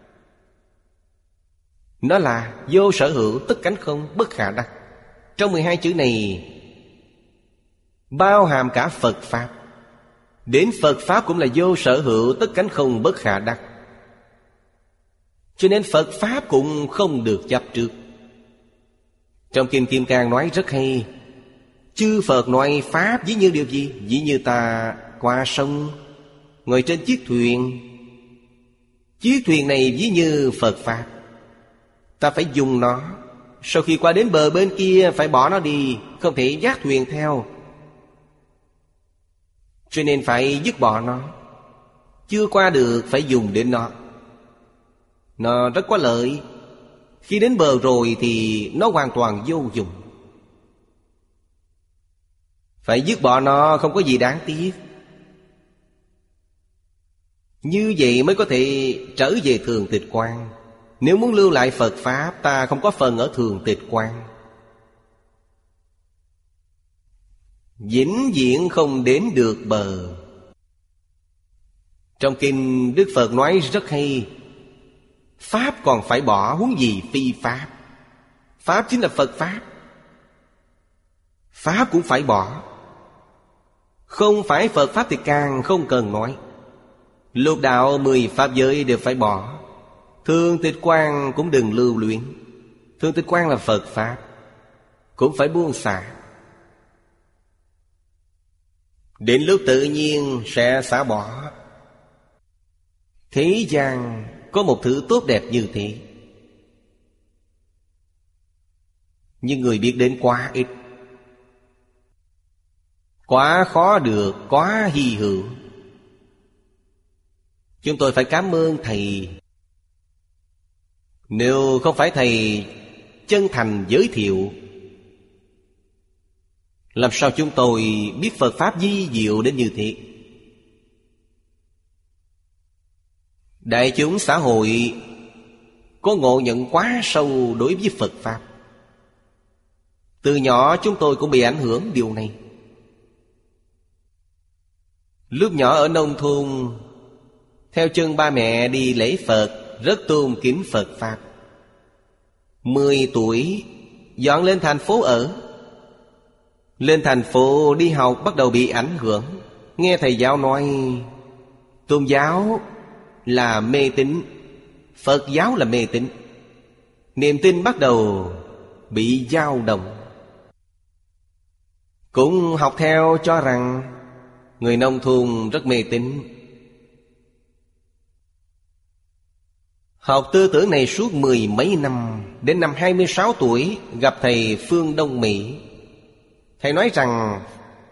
nó là vô sở hữu tất cánh không bất khả đắc. Trong 12 chữ này bao hàm cả Phật pháp. Đến Phật pháp cũng là vô sở hữu tất cánh không bất khả đắc. Cho nên Phật pháp cũng không được chấp trước. Trong Kinh Kim Cang nói rất hay. Chư Phật nói pháp ví như điều gì? Ví như ta qua sông, ngồi trên chiếc thuyền. Chiếc thuyền này ví như Phật pháp. Ta phải dùng nó. Sau khi qua đến bờ bên kia phải bỏ nó đi, không thể dắt thuyền theo. Cho nên phải dứt bỏ nó. Chưa qua được phải dùng đến nó. Nó rất có lợi. Khi đến bờ rồi thì nó hoàn toàn vô dụng. Phải dứt bỏ nó, không có gì đáng tiếc. Như vậy mới có thể trở về thường tịch quan. Nếu muốn lưu lại Phật pháp, ta không có phần ở thường tịch quan. Vĩnh viễn không đến được bờ. Trong kinh Đức Phật nói rất hay. Pháp còn phải bỏ, huống gì phi pháp. Pháp chính là Phật pháp. Pháp cũng phải bỏ. Không phải Phật pháp thì càng không cần nói. Lục đạo 10 pháp giới đều phải bỏ. Thường tịch quan cũng đừng lưu luyến. Thường tịch quan là Phật pháp, cũng phải buông xả. Đến lúc tự nhiên sẽ xả bỏ. Thế gian có một thứ tốt đẹp như thế, nhưng người biết đến quá ít. Quá khó được, quá hy hữu. Chúng tôi phải cảm ơn Thầy. Nếu không phải Thầy chân thành giới thiệu, làm sao chúng tôi biết Phật pháp vi diệu đến như thế? Đại chúng xã hội có ngộ nhận quá sâu đối với Phật pháp. Từ nhỏ chúng tôi cũng bị ảnh hưởng điều này. Lúc nhỏ ở nông thôn, theo chân ba mẹ đi lễ Phật, rất tôn kính Phật pháp. 10 tuổi dọn lên thành phố ở. Lên thành phố đi học bắt đầu bị ảnh hưởng. nghe thầy giáo nói tôn giáo là mê tín, Phật giáo là mê tín, niềm tin bắt đầu bị dao động. Cũng học theo cho rằng người nông thôn rất mê tín. Học tư tưởng này suốt 10 mấy năm. Đến năm 26 tuổi gặp thầy Phương Đông Mỹ. Thầy nói rằng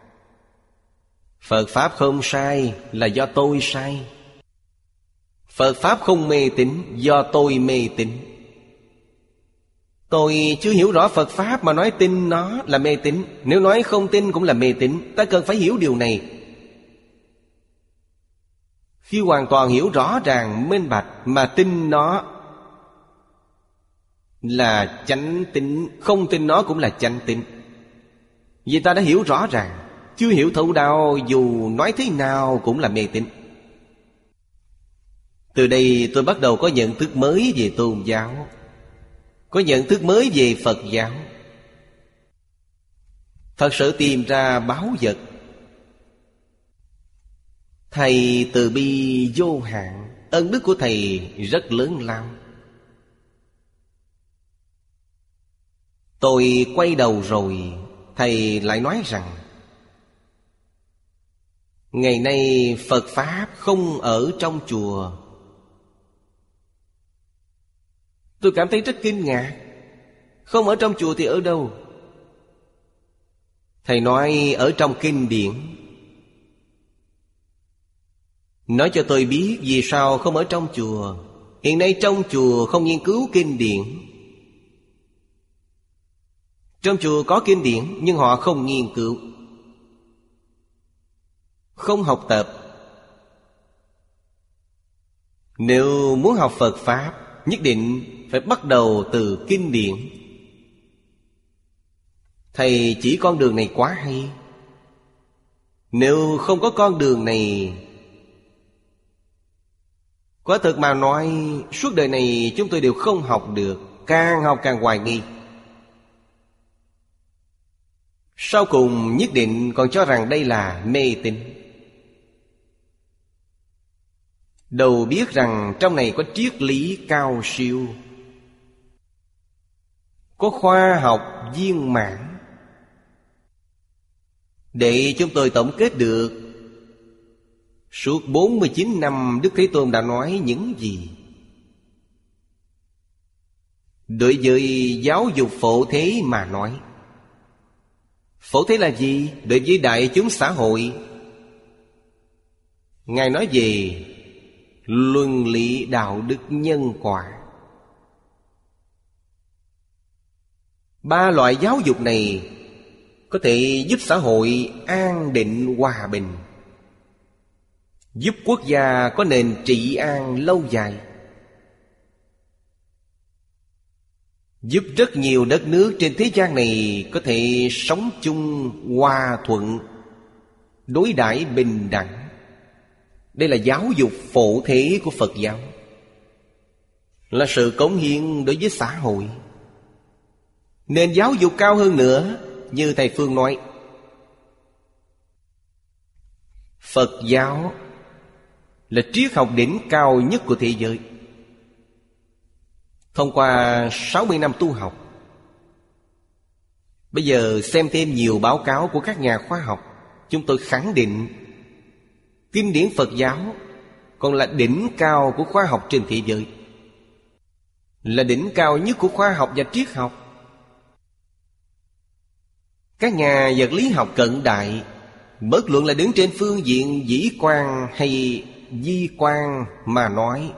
Phật Pháp không sai, là do tôi sai. Phật Pháp không mê tín, do tôi mê tín. Tôi chưa hiểu rõ Phật Pháp mà nói tin nó là mê tín. Nếu nói không tin cũng là mê tín. Ta cần phải hiểu điều này. Khi hoàn toàn hiểu rõ ràng minh bạch mà tin nó là chánh tín, không tin nó cũng là chánh tín. Vì ta đã hiểu rõ ràng. Chưa hiểu thấu đạo, dù nói thế nào cũng là mê tín. Từ đây tôi bắt đầu có nhận thức mới về tôn giáo, có nhận thức mới về Phật giáo. Thật sự tìm ra báu vật. Thầy từ bi vô hạn, ân đức của Thầy rất lớn lao. Tôi quay đầu rồi, Thầy lại nói rằng ngày nay Phật Pháp không ở trong chùa. Tôi cảm thấy rất kinh ngạc. Không ở trong chùa thì ở đâu? Thầy nói ở trong kinh điển. Nói cho tôi biết vì sao không ở trong chùa. Hiện nay trong chùa không nghiên cứu kinh điển. Trong chùa có kinh điển nhưng họ không nghiên cứu, không học tập. Nếu muốn học Phật Pháp, nhất định phải bắt đầu từ kinh điển. Thầy chỉ con đường này quá hay. Nếu không có con đường này, quả thực mà nói, suốt đời này chúng tôi đều không học được. Càng học càng hoài nghi. Sau cùng nhất định còn cho rằng đây là mê tín. Đầu biết rằng trong này có triết lý cao siêu, có khoa học viên mãn. Để chúng tôi tổng kết được suốt 49 năm Đức Thế Tôn đã nói những gì. Đối với giáo dục phổ thế mà nói. Phổ thế là gì? Đối với đại chúng xã hội, Ngài nói về luân lý đạo đức nhân quả. 3 loại giáo dục này có thể giúp xã hội an định hòa bình, giúp quốc gia có nền trị an lâu dài, giúp rất nhiều đất nước trên thế gian này có thể sống chung hòa thuận, đối đãi bình đẳng. Đây là giáo dục phổ thế của Phật giáo, là sự cống hiến đối với xã hội. Nên giáo dục cao hơn nữa, như thầy Phương nói, Phật giáo là triết học đỉnh cao nhất của thế giới. Thông qua 60 năm tu học, bây giờ xem thêm nhiều báo cáo của các nhà khoa học, chúng tôi khẳng định kinh điển Phật giáo còn là đỉnh cao của khoa học trên thế giới, là đỉnh cao nhất của khoa học và triết học. Các nhà vật lý học cận đại, bất luận là đứng trên phương diện vĩ quan hay di quan mà nói,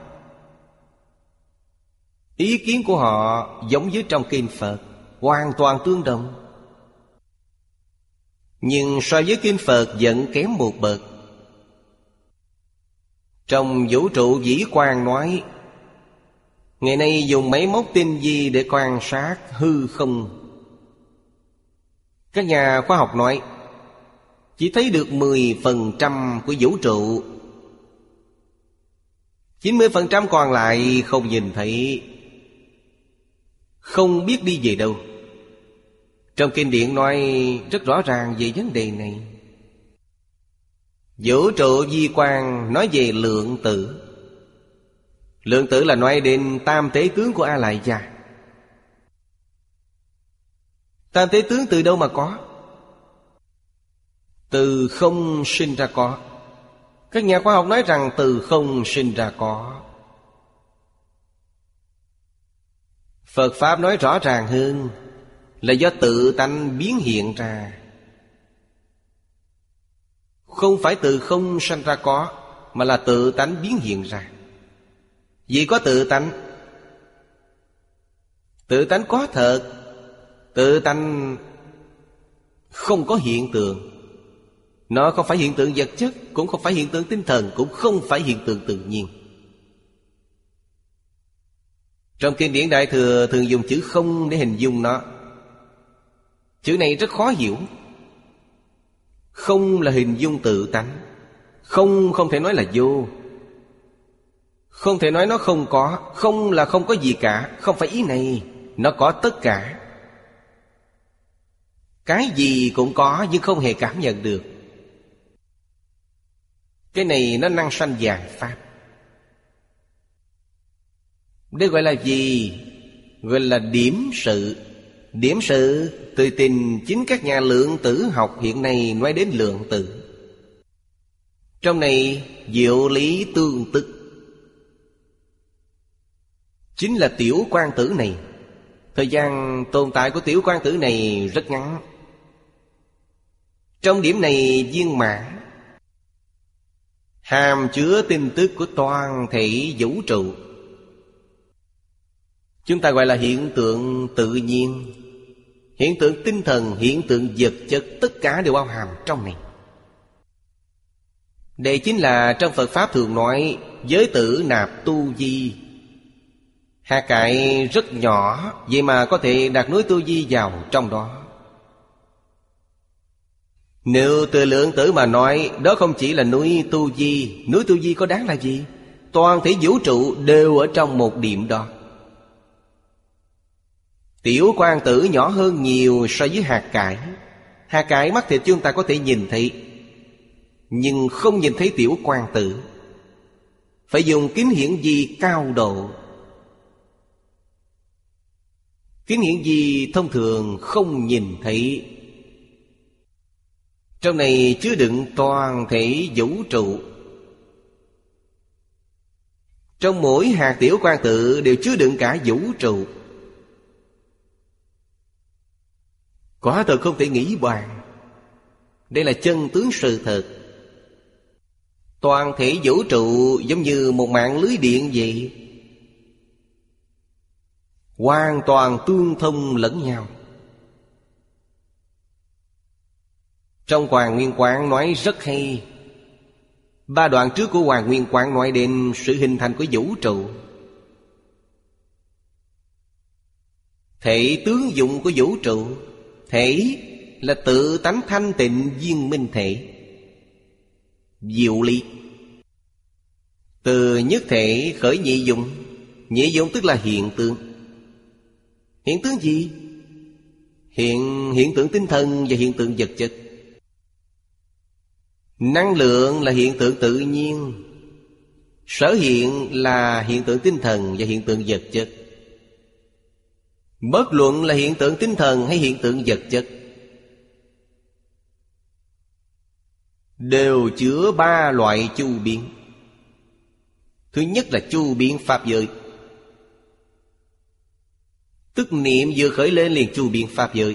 ý kiến của họ giống với trong kinh Phật, hoàn toàn tương đồng. Nhưng so với kinh Phật vẫn kém một bậc. Trong vũ trụ vĩ quan nói, ngày nay dùng máy móc tinh vi để quan sát hư không. Các nhà khoa học nói chỉ thấy được 10% của vũ trụ, 90% còn lại không nhìn thấy, không biết đi về đâu. Trong kinh điển nói rất rõ ràng về vấn đề này. Vũ trụ vi quan nói về lượng tử. Lượng tử là nói đến tam tế tướng của A Lại Gia. Tam tế tướng từ đâu mà có? Từ không sinh ra có. Các nhà khoa học nói rằng từ không sinh ra có. Phật Pháp nói rõ ràng hơn, là do tự tánh biến hiện ra. Không phải từ không sanh ra có, mà là tự tánh biến hiện ra. Vì có tự tánh. Tự tánh có thật. Tự tánh không có hiện tượng. Nó không phải hiện tượng vật chất, cũng không phải hiện tượng tinh thần, cũng không phải hiện tượng tự nhiên. Trong kinh điển Đại Thừa thường dùng chữ không để hình dung nó. Chữ này rất khó hiểu. Không là hình dung tự tánh. Không không thể nói là vô. Không thể nói nó không có. Không là không có gì cả. Không phải ý này. Nó có tất cả. Cái gì cũng có nhưng không hề cảm nhận được. Cái này nó năng sanh vạn pháp. Đây gọi là gì? Gọi là điểm sự. Điểm sự từ tình chính các nhà lượng tử học hiện nay nói đến lượng tử. Trong này diệu lý tương tức. Chính là tiểu quang tử này. Thời gian tồn tại của tiểu quang tử này rất ngắn. Trong điểm này viên mãn, hàm chứa tin tức của toàn thể vũ trụ. Chúng ta gọi là hiện tượng tự nhiên, hiện tượng tinh thần, hiện tượng vật chất, tất cả đều bao hàm trong này. Đây chính là trong Phật Pháp thường nói giới tử nạp tu di. Hạt cải rất nhỏ, vậy mà có thể đặt núi tu di vào trong đó. Nếu từ lượng tử mà nói, đó không chỉ là núi tu di. Núi tu di có đáng là gì? Toàn thể vũ trụ đều ở trong một điểm đó. Tiểu quang tử nhỏ hơn nhiều so với hạt cải. Hạt cải mắt thịt chúng ta có thể nhìn thấy, nhưng không nhìn thấy tiểu quang tử. Phải dùng kính hiển vi cao độ. Kính hiển vi thông thường không nhìn thấy. Trong này chứa đựng toàn thể vũ trụ. Trong mỗi hạt tiểu quang tử đều chứa đựng cả vũ trụ. Quả thật không thể nghĩ bàn. Đây là chân tướng sự thật. Toàn thể vũ trụ giống như một mạng lưới điện vậy, hoàn toàn tương thông lẫn nhau. Trong Hoàn Nguyên Quán nói rất hay. 3 đoạn trước của Hoàn Nguyên Quán nói đến sự hình thành của vũ trụ. Thể tướng dụng của vũ trụ. Thể là tự tánh thanh tịnh viên minh thể. Diệu lý. Từ nhất thể khởi nhị dụng. Nhị dụng tức là hiện tượng. Hiện tượng gì? Hiện tượng tinh thần và hiện tượng vật chất. Năng lượng là hiện tượng tự nhiên. Sở hiện là hiện tượng tinh thần và hiện tượng vật chất. Bất luận là hiện tượng tinh thần hay hiện tượng vật chất, đều chứa 3 loại chu biến. Thứ nhất là chu biến pháp giới. Tức niệm vừa khởi lên liền chu biến pháp giới.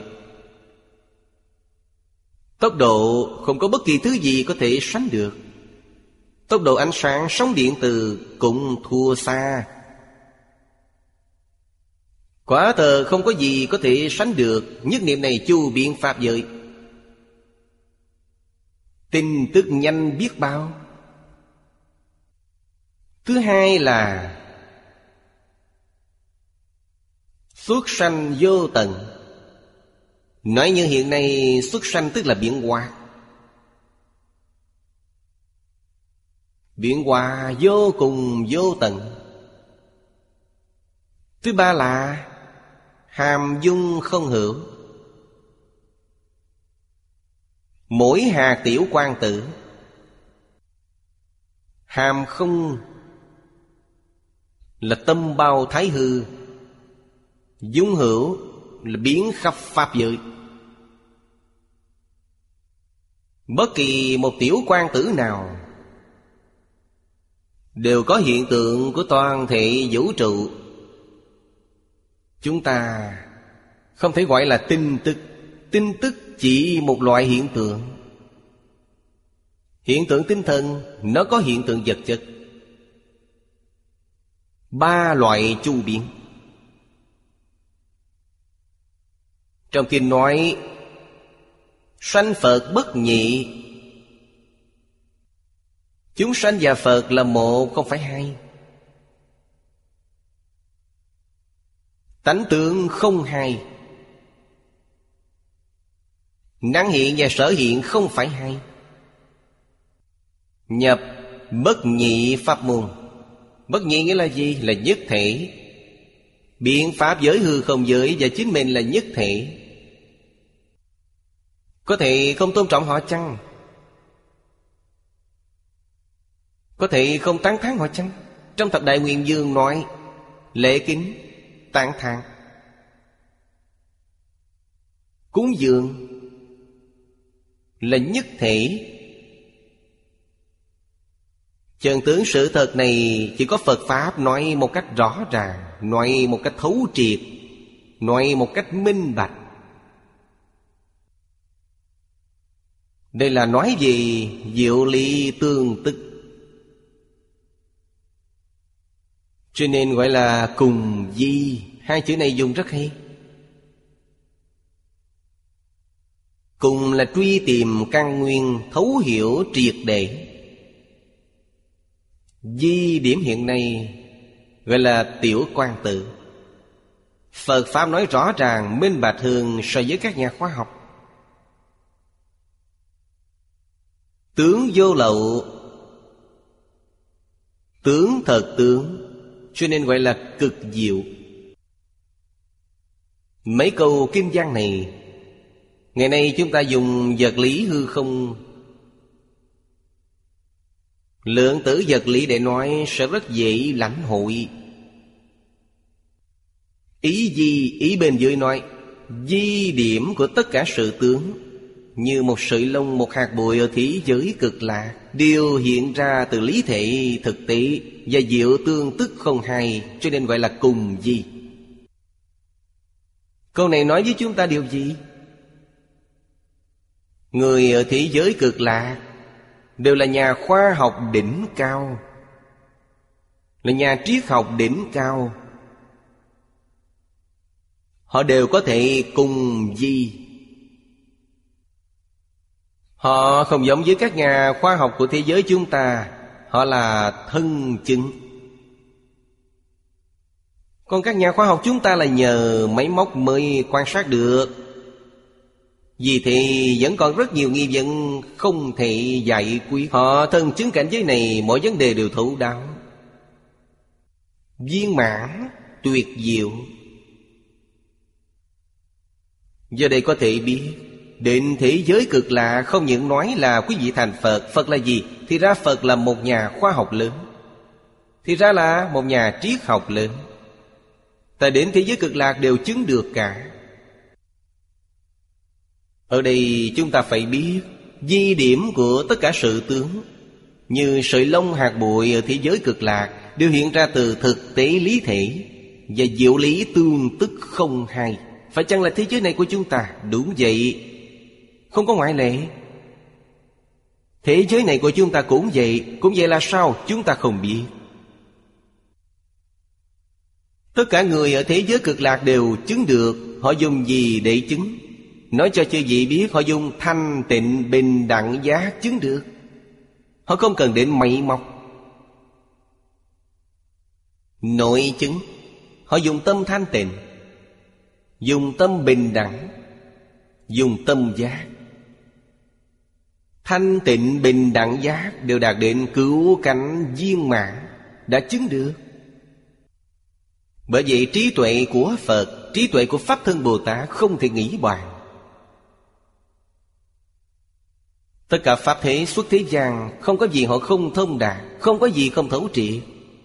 Tốc độ không có bất kỳ thứ gì có thể sánh được. Tốc độ ánh sáng sóng điện từ cũng thua xa. Quả thật không có gì có thể sánh được. Nhất niệm này chu biến pháp giới. Tin tức nhanh biết bao. Thứ hai là xuất sanh vô tận. Nói như hiện nay xuất sanh tức là biến hóa. Biến hóa vô cùng vô tận. Thứ ba là hàm dung không hữu. Mỗi hạt tiểu quang tử Hàm không là tâm bao thái hư, dung hữu là biến khắp pháp giới. Bất kỳ một tiểu quang tử nào đều có hiện tượng của toàn thể vũ trụ. Chúng ta không thể gọi là tin tức. Tin tức chỉ một loại hiện tượng. Hiện tượng tinh thần nó có hiện tượng vật chất. 3 loại chu biến. Trong kinh nói sanh Phật bất nhị. Chúng sanh và Phật là một, không phải hai. Tánh tướng không hai. Năng hiện và sở hiện không phải hai. Nhập bất nhị pháp môn. Bất nhị nghĩa là gì? Là nhất thể. Biện pháp giới hư không giới và chính mình là nhất thể. Có thể không tôn trọng họ chăng? Có thể không tán thán họ chăng? Trong Thập Đại Nguyện Dương nói lễ kính, tán thán, cúng dường là nhất thể. Chân tướng sự thật này chỉ có Phật Pháp nói một cách rõ ràng, nói một cách thấu triệt, nói một cách minh bạch. Đây là nói về diệu lý tương tức. Cho nên gọi là cùng di. 2 chữ này dùng rất hay. Cùng là truy tìm căn nguyên, thấu hiểu triệt để. Di điểm hiện nay gọi là tiểu quan tự. Phật Pháp nói rõ ràng minh bạch hơn so với các nhà khoa học. Tướng vô lậu, tướng thật tướng, cho nên gọi là cực diệu. Mấy câu kinh văn này ngày nay chúng ta dùng vật lý hư không, lượng tử vật lý để nói sẽ rất dễ lãnh hội. Ý gì? Ý bên dưới nói di điểm của tất cả sự tướng, như một sợi lông, một hạt bụi ở thế giới cực lạc, đều hiện ra từ lý thể thực tế và diệu tương tức không hai, cho nên gọi là cùng di. Câu này nói với chúng ta điều gì? Người ở thế giới cực lạc đều là nhà khoa học đỉnh cao, là nhà triết học đỉnh cao. Họ đều có thể cùng di. Họ không giống với các nhà khoa học của thế giới chúng ta. Họ là thân chứng. Còn các nhà khoa học chúng ta là nhờ máy móc mới quan sát được. Vì thì vẫn còn rất nhiều nghi vấn không thể giải quyết. Họ thân chứng cảnh giới này, mọi vấn đề đều thấu đáo, viên mãn, tuyệt diệu. Giờ đây có thể biết đến thế giới cực lạ không những nói là quý vị thành Phật. Phật là gì? Thì ra Phật là một nhà khoa học lớn, thì ra là một nhà triết học lớn. Ta đến thế giới cực lạc đều chứng được cả. Ở đây chúng ta phải biết di điểm của tất cả sự tướng, như sợi lông hạt bụi ở thế giới cực lạc, đều hiện ra từ thực tế lý thể và diệu lý tương tức không hai. Phải chăng là thế giới này của chúng ta? Đúng vậy, không có ngoại lệ. Thế giới này của chúng ta cũng vậy. Cũng vậy là sao? Chúng ta không biết. Tất cả người ở thế giới cực lạc đều chứng được. Họ dùng gì để chứng? Nói cho chư vị biết, họ dùng thanh tịnh bình đẳng giác chứng được. Họ không cần đến máy móc. Nội chứng, họ dùng tâm thanh tịnh, dùng tâm bình đẳng, dùng tâm giác. Thanh tịnh bình đẳng giác đều đạt đến cứu cánh viên mãn, đã chứng được. Bởi vậy trí tuệ của Phật, trí tuệ của Pháp Thân Bồ Tát không thể nghĩ bàn. Tất cả pháp thế xuất thế gian, không có gì họ không thông đạt, không có gì không thấu triệt.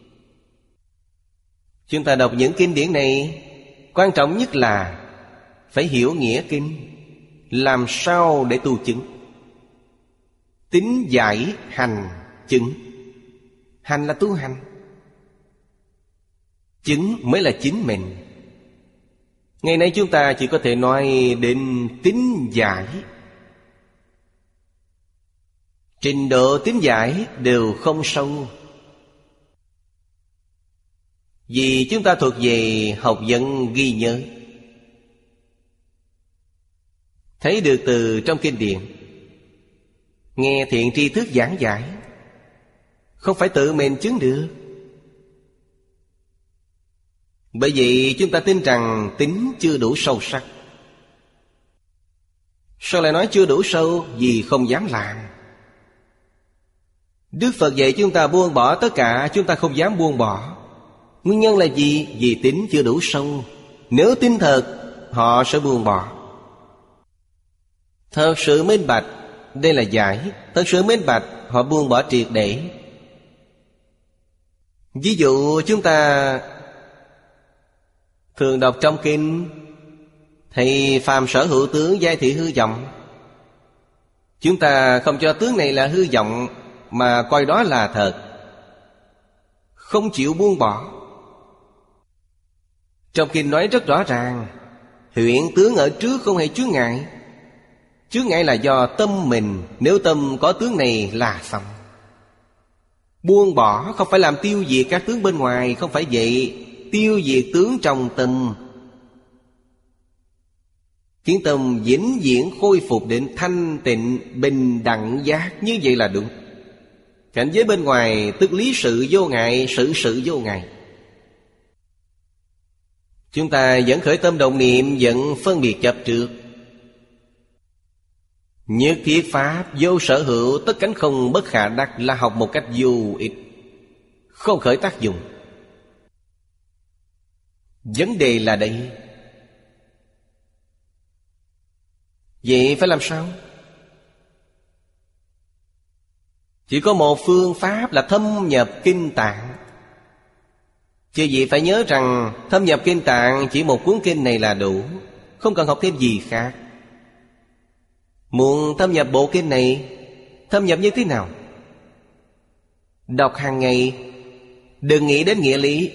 Chúng ta đọc những kinh điển này, quan trọng nhất là phải hiểu nghĩa kinh, làm sao để tu chứng. Tín giải hành chứng. Hành là tu hành, chứng mới là chính mình. Ngày nay chúng ta chỉ có thể nói đến tín giải. Trình độ tín giải đều không sâu, vì chúng ta thuộc về học vấn ghi nhớ, thấy được từ trong kinh điển, nghe thiện tri thức giảng giải, không phải tự mình chứng được. Bởi vậy chúng ta tin rằng tín chưa đủ sâu sắc. Sao lại nói chưa đủ sâu? Vì không dám làm. Đức Phật dạy chúng ta buông bỏ tất cả, chúng ta không dám buông bỏ. Nguyên nhân là gì? Vì tín chưa đủ sâu. Nếu tin thật, họ sẽ buông bỏ. Thật sự minh bạch, đây là giải. Thật sự minh bạch, họ buông bỏ triệt để. Ví dụ chúng ta thường đọc trong kinh, thì phàm sở hữu tướng giai thị hư vọng. Chúng ta không cho tướng này là hư vọng, mà coi đó là thật, không chịu buông bỏ. Trong kinh nói rất rõ ràng, hiện tướng ở trước không hề chướng ngại. Chướng ngại là do tâm mình. Nếu tâm có tướng này là xong. Buông bỏ không phải làm tiêu diệt các tướng bên ngoài, không phải vậy. Tiêu diệt tướng trong tâm, khiến tâm vĩnh viễn khôi phục đến thanh tịnh bình đẳng giác. Như vậy là đúng. Cảnh giới bên ngoài tức lý sự vô ngại, sự vô ngại. Chúng ta vẫn khởi tâm động niệm, vẫn phân biệt chấp trước. Nhất thiết pháp vô sở hữu, tất cánh không bất khả đắc, là học một cách vô ích, không khởi tác dụng. Vấn đề là đây. Vậy phải làm sao? Chỉ có một phương pháp là thâm nhập kinh tạng. Chứ gì phải nhớ rằng thâm nhập kinh tạng chỉ một cuốn kinh này là đủ, không cần học thêm gì khác. Muốn thâm nhập bộ kinh này, thâm nhập như thế nào? Đọc hàng ngày, đừng nghĩ đến nghĩa lý.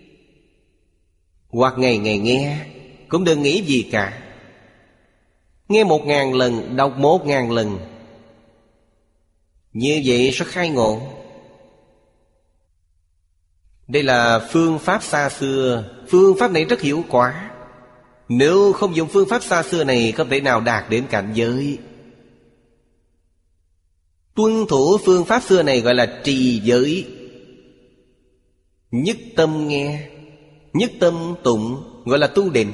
Hoặc ngày ngày nghe, cũng đừng nghĩ gì cả. Nghe 1000 lần, đọc 1000 lần. Như vậy sẽ khai ngộ. Đây là phương pháp xa xưa. Phương pháp này rất hiệu quả. Nếu không dùng phương pháp xa xưa này, không thể nào đạt đến cảnh giới. Tuân thủ phương pháp xưa này gọi là trì giới. Nhất tâm nghe, nhất tâm tụng, gọi là tu định.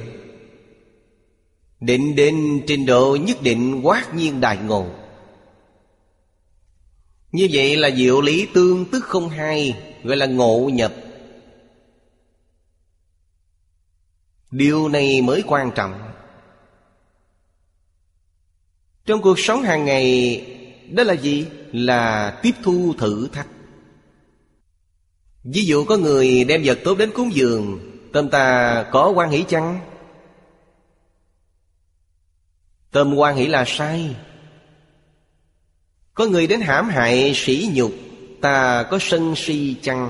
Định đến trình độ nhất định quát nhiên đại ngộ. Như vậy là diệu lý tương tức không hai, gọi là ngộ nhập. Điều này mới quan trọng. Trong cuộc sống hàng ngày, đó là gì? Là tiếp thu thử thách. Ví dụ có người đem vật tốt đến cúng dường, tâm ta có hoan hỷ chăng? Tâm hoan hỷ là sai. Có người đến hãm hại sỉ nhục, ta có sân si chăng?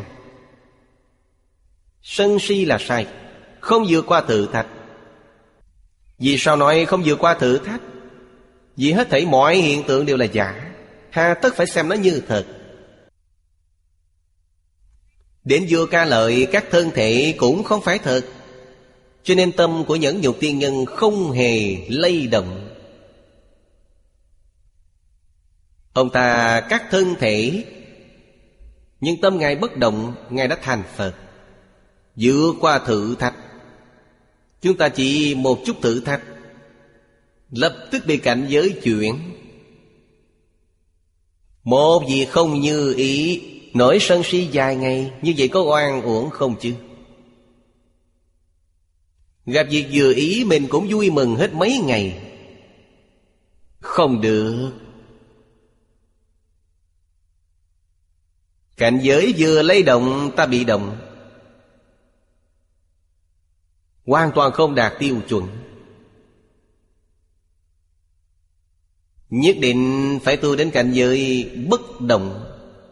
Sân si là sai, không vượt qua thử thách. Vì sao nói không vượt qua thử thách? Vì hết thảy mọi hiện tượng đều là giả, hà tất phải xem nó như thật. Đến vua ca lợi, các thân thể cũng không phải thật. Cho nên tâm của nhẫn nhục tiên nhân không hề lay động. Ông ta các thân thể, nhưng tâm Ngài bất động, Ngài đã thành Phật. Vượt qua thử thách. Chúng ta chỉ một chút thử thách, lập tức bị cảnh giới chuyển. Một việc không như ý, nổi sân si dài ngày. Như vậy có oan uổng không chứ? Gặp việc vừa ý mình cũng vui mừng hết mấy ngày. Không được. Cảnh giới vừa lay động ta bị động, hoàn toàn không đạt tiêu chuẩn. Nhất định phải tu đến cảnh giới bất động,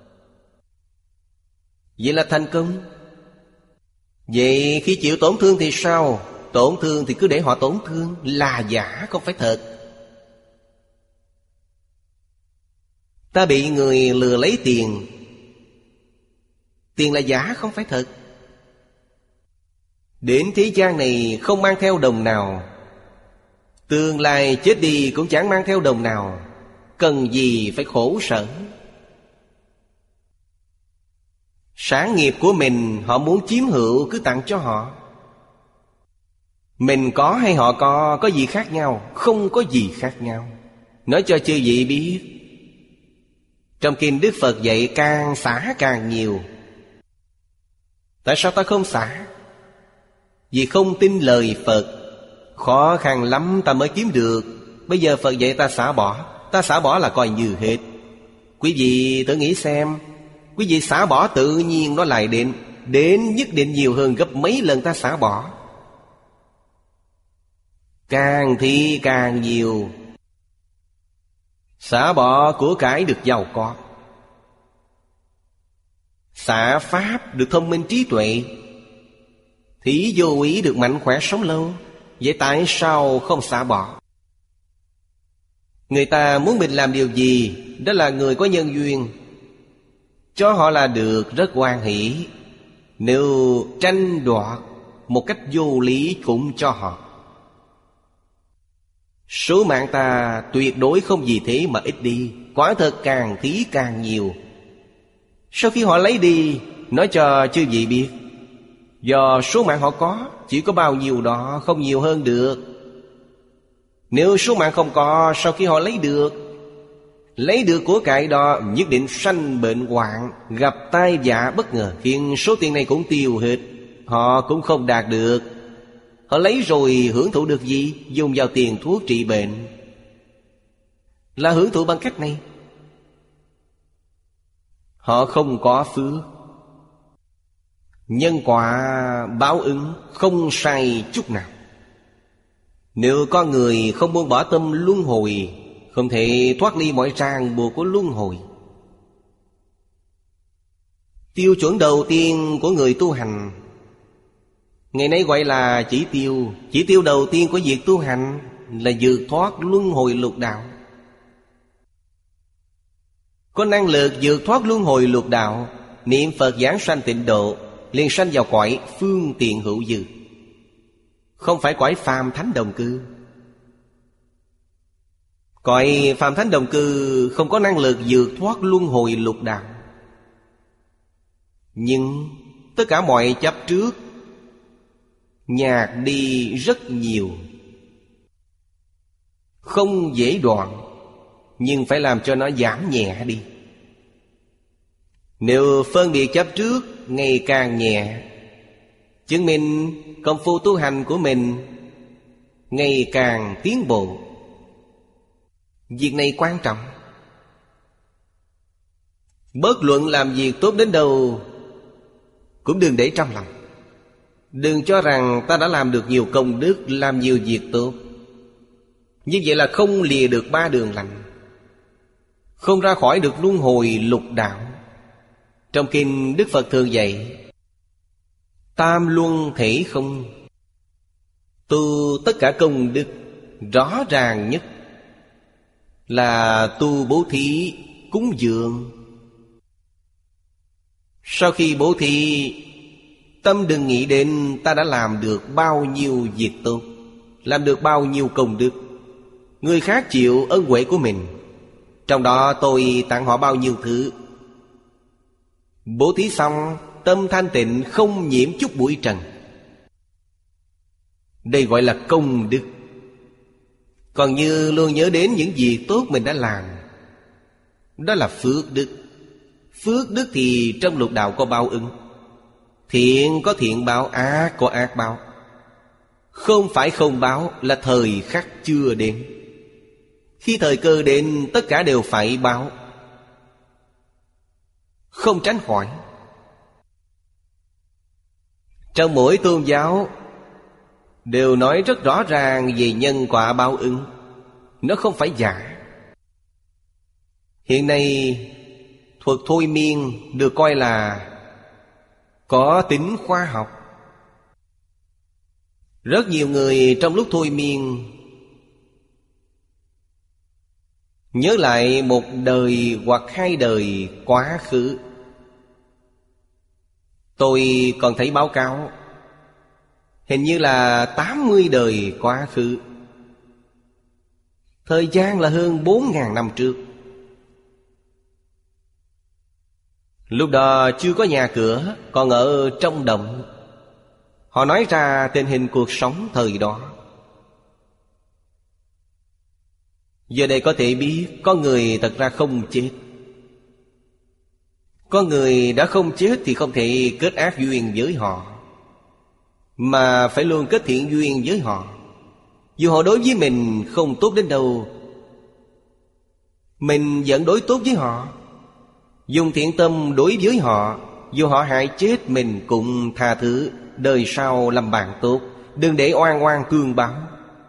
vậy là thành công. Vậy khi chịu tổn thương thì sao? Tổn thương thì cứ để họ tổn thương, là giả không phải thật. Ta bị người lừa lấy tiền, tiền là giả không phải thật. Đến thế gian này không mang theo đồng nào, tương lai chết đi cũng chẳng mang theo đồng nào, cần gì phải khổ sở. Sản nghiệp của mình họ muốn chiếm hữu cứ tặng cho họ. Mình có hay họ có gì khác nhau? Không có gì khác nhau. Nói cho chư vị biết, trong kinh Đức Phật dạy càng xả càng nhiều. Tại sao ta không xả? Vì không tin lời Phật. Khó khăn lắm ta mới kiếm được. Bây giờ Phật dạy ta xả bỏ, ta xả bỏ là coi như hết. Quý vị thử nghĩ xem, quý vị xả bỏ tự nhiên nó lại đến nhất định nhiều hơn gấp mấy lần ta xả bỏ. Càng thì càng nhiều. Xả bỏ của cải được giàu có, xả pháp được thông minh trí tuệ, thí vô ý được mạnh khỏe sống lâu. Vậy tại sao không xả bỏ? Người ta muốn mình làm điều gì, đó là người có nhân duyên, cho họ là được, rất hoan hỷ. Nếu tranh đoạt một cách vô lý cũng cho họ. Số mạng ta tuyệt đối không vì thế mà ít đi. Quả thật càng thí càng nhiều. Sau khi họ lấy đi, nói cho chư vị biết, do số mạng họ có, chỉ có bao nhiêu đó, không nhiều hơn được. Nếu số mạng không có, sau khi họ lấy được của cải đó, nhất định sanh bệnh hoạn, gặp tai vạ bất ngờ, khiến số tiền này cũng tiêu hết. Họ cũng không đạt được. Họ lấy rồi hưởng thụ được gì? Dùng vào tiền thuốc trị bệnh, là hưởng thụ bằng cách này. Họ không có phước. Nhân quả báo ứng không sai chút nào. Nếu con người không buông bỏ tâm luân hồi, không thể thoát ly mọi ràng buộc của luân hồi. Tiêu chuẩn đầu tiên của người tu hành, ngày nay gọi là chỉ tiêu. Chỉ tiêu đầu tiên của việc tu hành là vượt thoát luân hồi lục đạo. Có năng lực vượt thoát luân hồi lục đạo, niệm Phật giảng sanh tịnh độ, liền sanh vào cõi phương tiện hữu dư, không phải cõi phàm thánh đồng cư. Cõi phàm thánh đồng cư không có năng lực vượt thoát luân hồi lục đạo. Nhưng tất cả mọi chấp trước nhạt đi rất nhiều. Không dễ đoạn, nhưng phải làm cho nó giảm nhẹ đi. Nếu phân biệt chấp trước ngày càng nhẹ, chứng minh công phu tu hành của mình ngày càng tiến bộ. Việc này quan trọng. Bất luận làm việc tốt đến đâu, cũng đừng để trong lòng. Đừng cho rằng ta đã làm được nhiều công đức, làm nhiều việc tốt. Như vậy là không lìa được ba đường lành, không ra khỏi được luân hồi lục đạo. Trong kinh Đức Phật thường dạy tam luân thể không. Tu tất cả công đức, rõ ràng nhất là tu bố thí, cúng dường. Sau khi bố thí, tâm đừng nghĩ đến ta đã làm được bao nhiêu việc tốt, làm được bao nhiêu công đức. Người khác chịu ân huệ của mình, trong đó tôi tặng họ bao nhiêu thứ. Bố thí xong, tâm thanh tịnh, không nhiễm chút bụi trần. Đây gọi là công đức. Còn như luôn nhớ đến những việc tốt mình đã làm, đó là phước đức. Phước đức thì trong lục đạo có báo ứng. Thiện có thiện báo, ác có ác báo. Không phải không báo, là thời khắc chưa đến. Khi thời cơ đến, tất cả đều phải báo. không tránh khỏi. Trong mỗi tôn giáo đều nói rất rõ ràng về nhân quả báo ứng. Nó không phải giả. Hiện nay thuật thôi miên được coi là có tính khoa học. Rất nhiều người trong lúc thôi miên nhớ lại một đời hoặc hai đời quá khứ. Tôi còn thấy báo cáo hình như là 80 đời quá khứ. Thời gian là hơn 4.000 năm trước. Lúc đó chưa có nhà cửa, còn ở trong động. Họ nói ra tình hình cuộc sống thời đó. Giờ đây có thể biết có người thật ra không chết. Có người đã không chết thì không thể kết ác duyên với họ, mà phải luôn kết thiện duyên với họ. Dù họ đối với mình không tốt đến đâu, mình vẫn đối tốt với họ. Dùng thiện tâm đối với họ, dù họ hại chết mình cũng tha thứ, đời sau làm bạn tốt. Đừng để oan oan tương báo.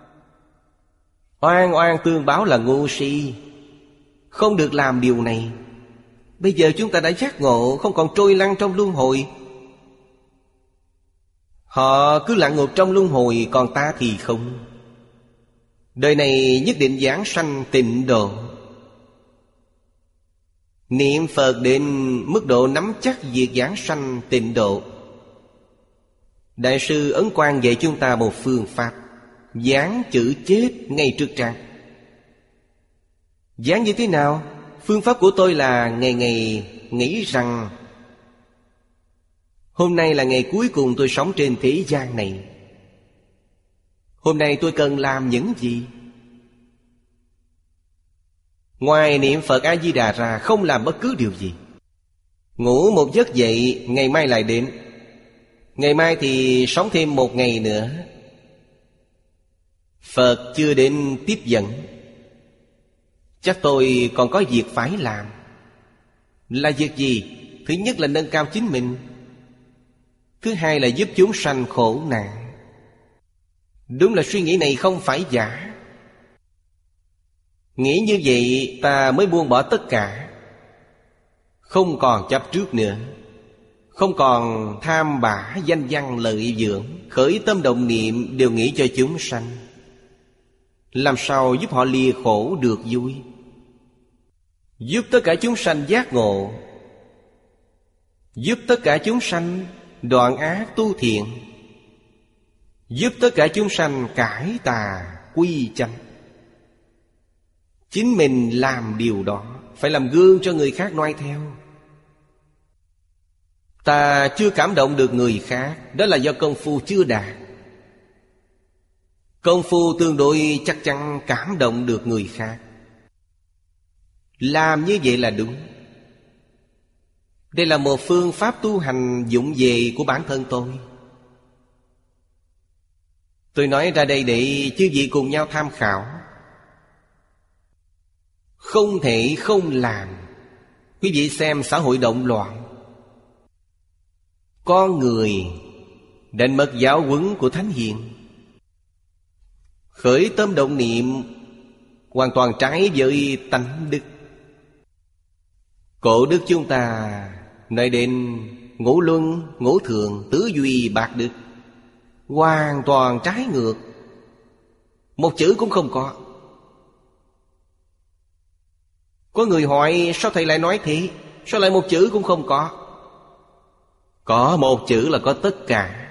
Oan oan tương báo là ngu si, không được làm điều này. Bây giờ chúng ta đã giác ngộ, không còn trôi lăn trong luân hồi. Họ cứ lặn ngược trong luân hồi, còn ta thì không. Đời này nhất định giảng sanh tịnh độ. Niệm Phật đến mức độ nắm chắc việc giảng sanh tịnh độ. Đại sư Ấn Quang dạy chúng ta một phương pháp: dán chữ chết ngay trước trang. Dán như thế nào? Phương pháp của tôi là ngày ngày nghĩ rằng hôm nay là ngày cuối cùng tôi sống trên thế gian này. Hôm nay tôi cần làm những gì? Ngoài niệm Phật A-di-đà ra không làm bất cứ điều gì. Ngủ một giấc dậy, ngày mai lại đến. Ngày mai thì sống thêm một ngày nữa. Phật chưa đến tiếp dẫn, chắc tôi còn có việc phải làm. Là việc gì? Thứ nhất là nâng cao chính mình. Thứ hai là giúp chúng sanh khổ nạn. Đúng là suy nghĩ này không phải giả. Nghĩ như vậy ta mới buông bỏ tất cả, không còn chấp trước nữa, không còn tham bả danh văn lợi dưỡng. Khởi tâm động niệm đều nghĩ cho chúng sanh, làm sao giúp họ lìa khổ được vui, giúp tất cả chúng sanh giác ngộ, giúp tất cả chúng sanh đoạn ác tu thiện, giúp tất cả chúng sanh cải tà quy chánh. Chính mình làm điều đó, phải làm gương cho người khác noi theo. Ta chưa cảm động được người khác, đó là do công phu chưa đạt. Công phu tương đối chắc chắn cảm động được người khác. Làm như vậy là đúng. Đây là một phương pháp tu hành dụng về của bản thân tôi. Tôi nói ra đây để chư vị cùng nhau tham khảo. Không thể không làm. Quý vị xem xã hội động loạn, con người đánh mất giáo huấn của Thánh Hiền, khởi tâm động niệm hoàn toàn trái với tánh đức. Cổ đức chúng ta nói đến ngũ luân, ngũ thường, tứ duy, bạc đức, hoàn toàn trái ngược, một chữ cũng không có. Có người hỏi sao thầy lại nói thế? Sao lại một chữ cũng không có? Có một chữ là có tất cả.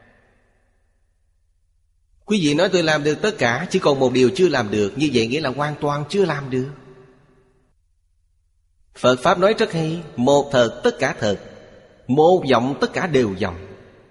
Quý vị nói tôi làm được tất cả, chỉ còn một điều chưa làm được, như vậy nghĩa là hoàn toàn chưa làm được. Phật Pháp nói rất hay: một thật tất cả thật, một vọng tất cả đều vọng.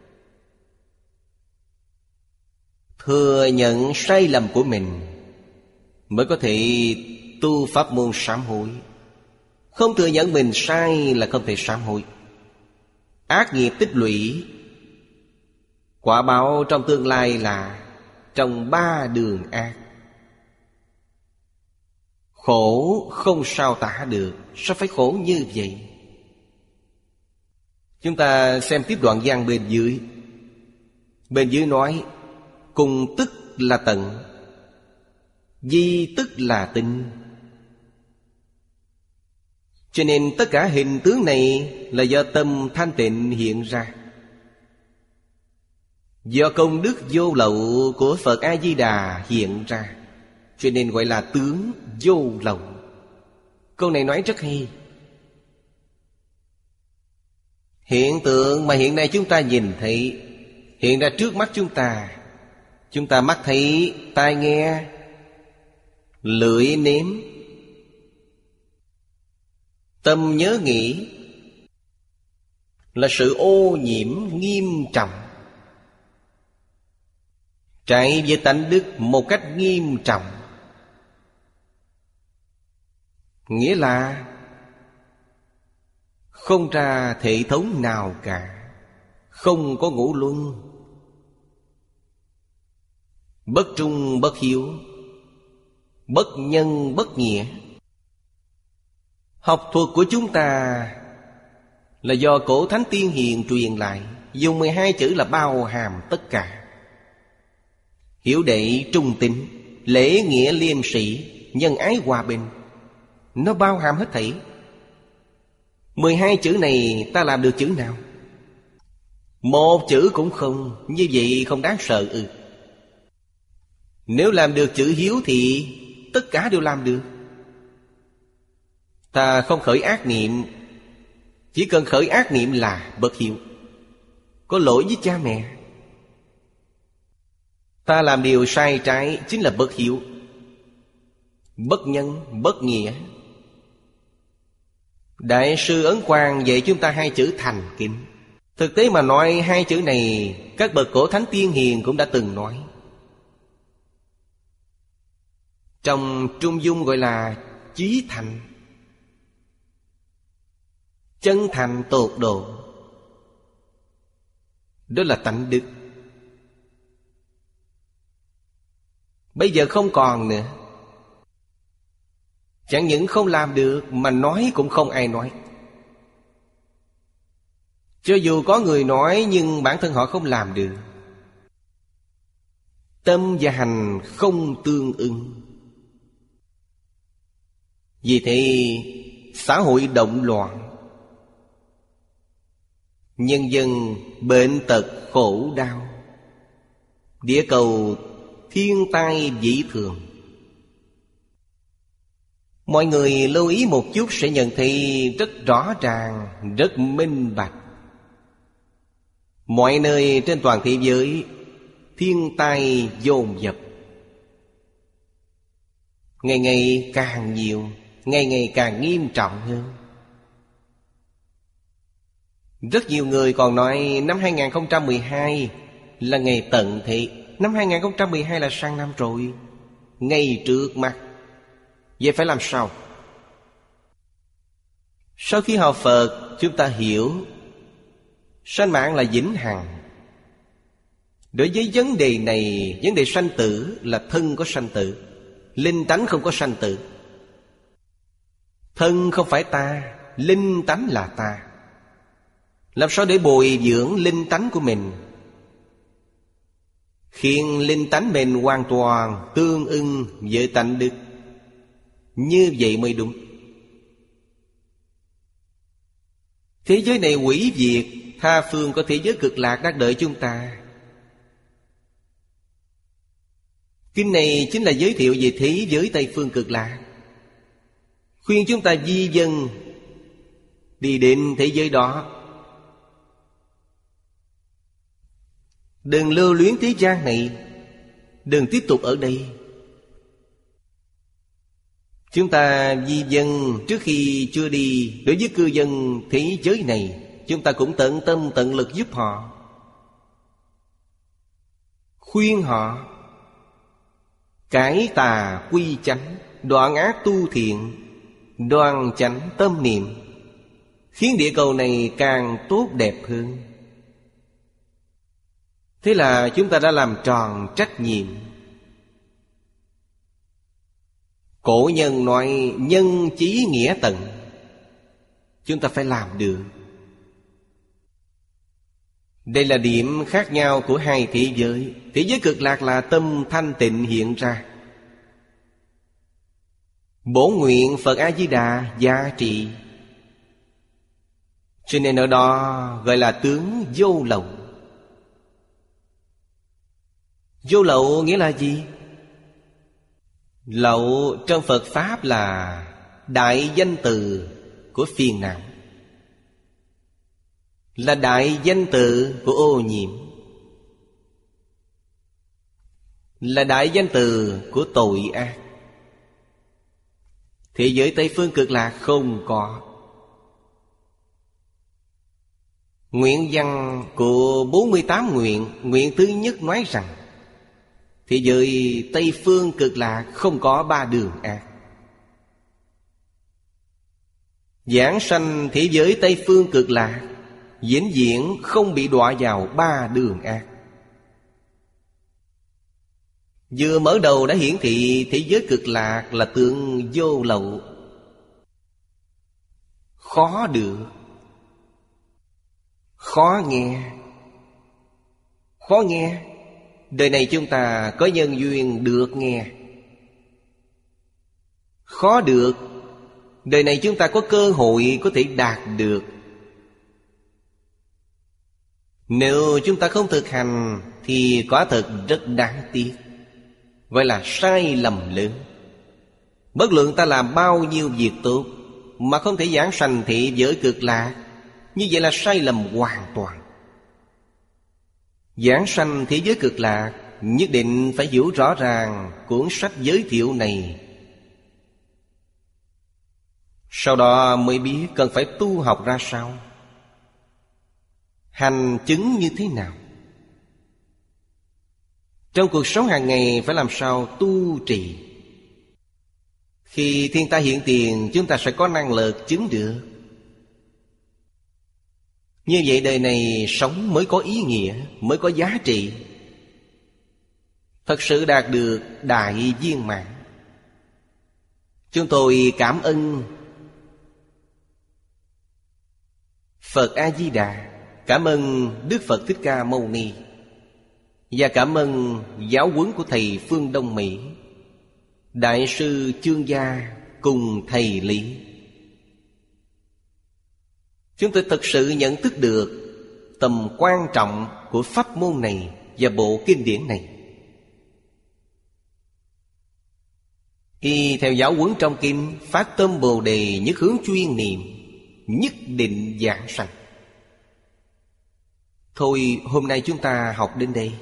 Thừa nhận sai lầm của mình mới có thể tu pháp môn sám hối. Không thừa nhận mình sai là không thể sám hối. Ác nghiệp tích lũy, quả báo trong tương lai là trong 3 đường ác. Khổ không sao tả được. Sao phải khổ như vậy? Chúng ta xem tiếp đoạn văn bên dưới. Bên dưới nói: cùng tức là tận, di tức là tinh. Cho nên tất cả hình tướng này là do tâm thanh tịnh hiện ra, do công đức vô lậu của Phật A-di-đà hiện ra. Cho nên gọi là tướng vô lậu. Câu này nói rất hay. Hiện tượng mà hiện nay chúng ta nhìn thấy hiện ra trước mắt chúng ta mắt thấy, tai nghe, lưỡi nếm, tâm nhớ nghĩ, là sự ô nhiễm nghiêm trọng, trái với tánh đức một cách nghiêm trọng. Nghĩa là không ra hệ thống nào cả, không có ngũ luân, bất trung bất hiếu, bất nhân bất nghĩa. Học thuật của chúng ta là do cổ thánh tiên hiền truyền lại, dùng 12 chữ là bao hàm tất cả: hiếu đệ trung tín, lễ nghĩa liêm sĩ, nhân ái hòa bình. Nó bao hàm hết thảy. 12 chữ này ta làm được chữ nào? Một chữ cũng không. Như vậy không đáng sợ ư? Nếu làm được chữ hiếu thì tất cả đều làm được. Ta không khởi ác niệm, chỉ cần khởi ác niệm là bất hiếu, có lỗi với cha mẹ. Ta làm điều sai trái chính là bất hiếu, bất nhân, bất nghĩa. Đại sư Ấn Quang dạy chúng ta 2 chữ thành kính. Thực tế mà nói 2 chữ này các bậc cổ thánh tiên hiền cũng đã từng nói. Trong Trung Dung gọi là chí thành, chân thành tột độ. Đó là tánh đức. Bây giờ không còn nữa. Chẳng những không làm được mà nói cũng không ai nói. Cho dù có người nói nhưng bản thân họ không làm được. Tâm và hành không tương ưng. Vì thế xã hội động loạn, nhân dân bệnh tật khổ đau, địa cầu thiên tai dị thường. Mọi người lưu ý một chút sẽ nhận thấy rất rõ ràng, rất minh bạch. Mọi nơi trên toàn thế giới thiên tai dồn dập, ngày ngày càng nhiều, ngày ngày càng nghiêm trọng hơn. Rất nhiều người còn nói năm 2012 là ngày tận thế. Năm 2012 là sang năm rồi, ngay trước mắt. Vậy phải làm sao? Sau khi học Phật, chúng ta hiểu sanh mạng là vĩnh hằng. Đối với vấn đề này, vấn đề sanh tử là thân có sanh tử, linh tánh không có sanh tử. Thân không phải ta, linh tánh là ta. Làm sao để bồi dưỡng linh tánh của mình, khiến linh tánh mình hoàn toàn tương ưng với tánh đức? Như vậy mới đúng. Thế giới này hủy diệt, tha phương có thế giới cực lạc đang đợi chúng ta. Kinh này chính là giới thiệu về thế giới Tây phương cực lạc, khuyên chúng ta di dân đi đến thế giới đó. Đừng lưu luyến thế gian này, đừng tiếp tục ở đây. Chúng ta di dân trước khi chưa đi, đối với cư dân thế giới này, chúng ta cũng tận tâm tận lực giúp họ, khuyên họ cải tà quy chánh, đoạn ác tu thiện, đoan chánh tâm niệm, khiến địa cầu này càng tốt đẹp hơn. Thế là chúng ta đã làm tròn trách nhiệm. Cổ nhân nói nhân chí nghĩa tận, chúng ta phải làm được. Đây là điểm khác nhau của hai thế giới. Thế giới cực lạc là tâm thanh tịnh hiện ra. Bổn nguyện Phật A-di-đà gia trị, cho nên ở đó gọi là tướng vô lậu. Vô lậu nghĩa là gì? Lậu trong Phật Pháp là đại danh từ của phiền não, là đại danh từ của ô nhiễm, là đại danh từ của tội ác. Thế giới Tây Phương Cực Lạc không có. Nguyện văn của 48 nguyện, nguyện thứ nhất nói rằng thế giới Tây Phương Cực Lạc không có ba đường ác. Giảng sanh thế giới Tây Phương Cực Lạc vĩnh viễn không bị đọa vào ba đường ác. Vừa mở đầu đã hiển thị thế giới cực lạc là tượng vô lậu. Khó được, khó nghe. Khó nghe. Đời này chúng ta có nhân duyên được nghe. Khó được. Đời này chúng ta có cơ hội có thể đạt được. Nếu chúng ta không thực hành thì quả thật rất đáng tiếc. Gọi là sai lầm lớn. Bất luận ta làm bao nhiêu việc tốt mà không thể giảng sanh thị giới cực lạc, như vậy là sai lầm hoàn toàn. Giảng sanh thế giới cực lạc nhất định phải hiểu rõ ràng cuốn sách giới thiệu này. Sau đó mới biết cần phải tu học ra sao, hành chứng như thế nào. Trong cuộc sống hàng ngày phải làm sao tu trì. Khi thiên tai hiện tiền, chúng ta sẽ có năng lực chứng được. Như vậy đời này sống mới có ý nghĩa, mới có giá trị, thật sự đạt được đại viên mãn. Chúng tôi cảm ơn Phật A-di-đà, cảm ơn Đức Phật Thích Ca Mâu Ni, và cảm ơn giáo huấn của Thầy Phương Đông Mỹ, Đại sư Chương Gia cùng Thầy Lý. Chúng tôi thực sự nhận thức được tầm quan trọng của pháp môn này và bộ kinh điển này. Y theo giáo huấn trong kinh, phát tâm Bồ Đề nhất hướng chuyên niệm, nhất định giảng sanh. Thôi hôm nay chúng ta học đến đây.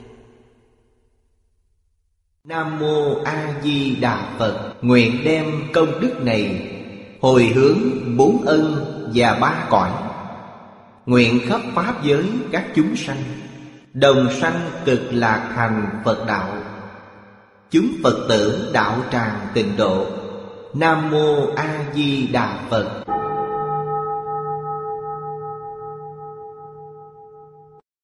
Nam Mô A Di Đà Phật. Nguyện đem công đức này hồi hướng bốn ân và ba cõi. Nguyện khắp pháp giới các chúng sanh đồng sanh cực lạc thành Phật đạo. Chúng Phật tử đạo tràng tịnh độ. Nam Mô A Di Đà Phật.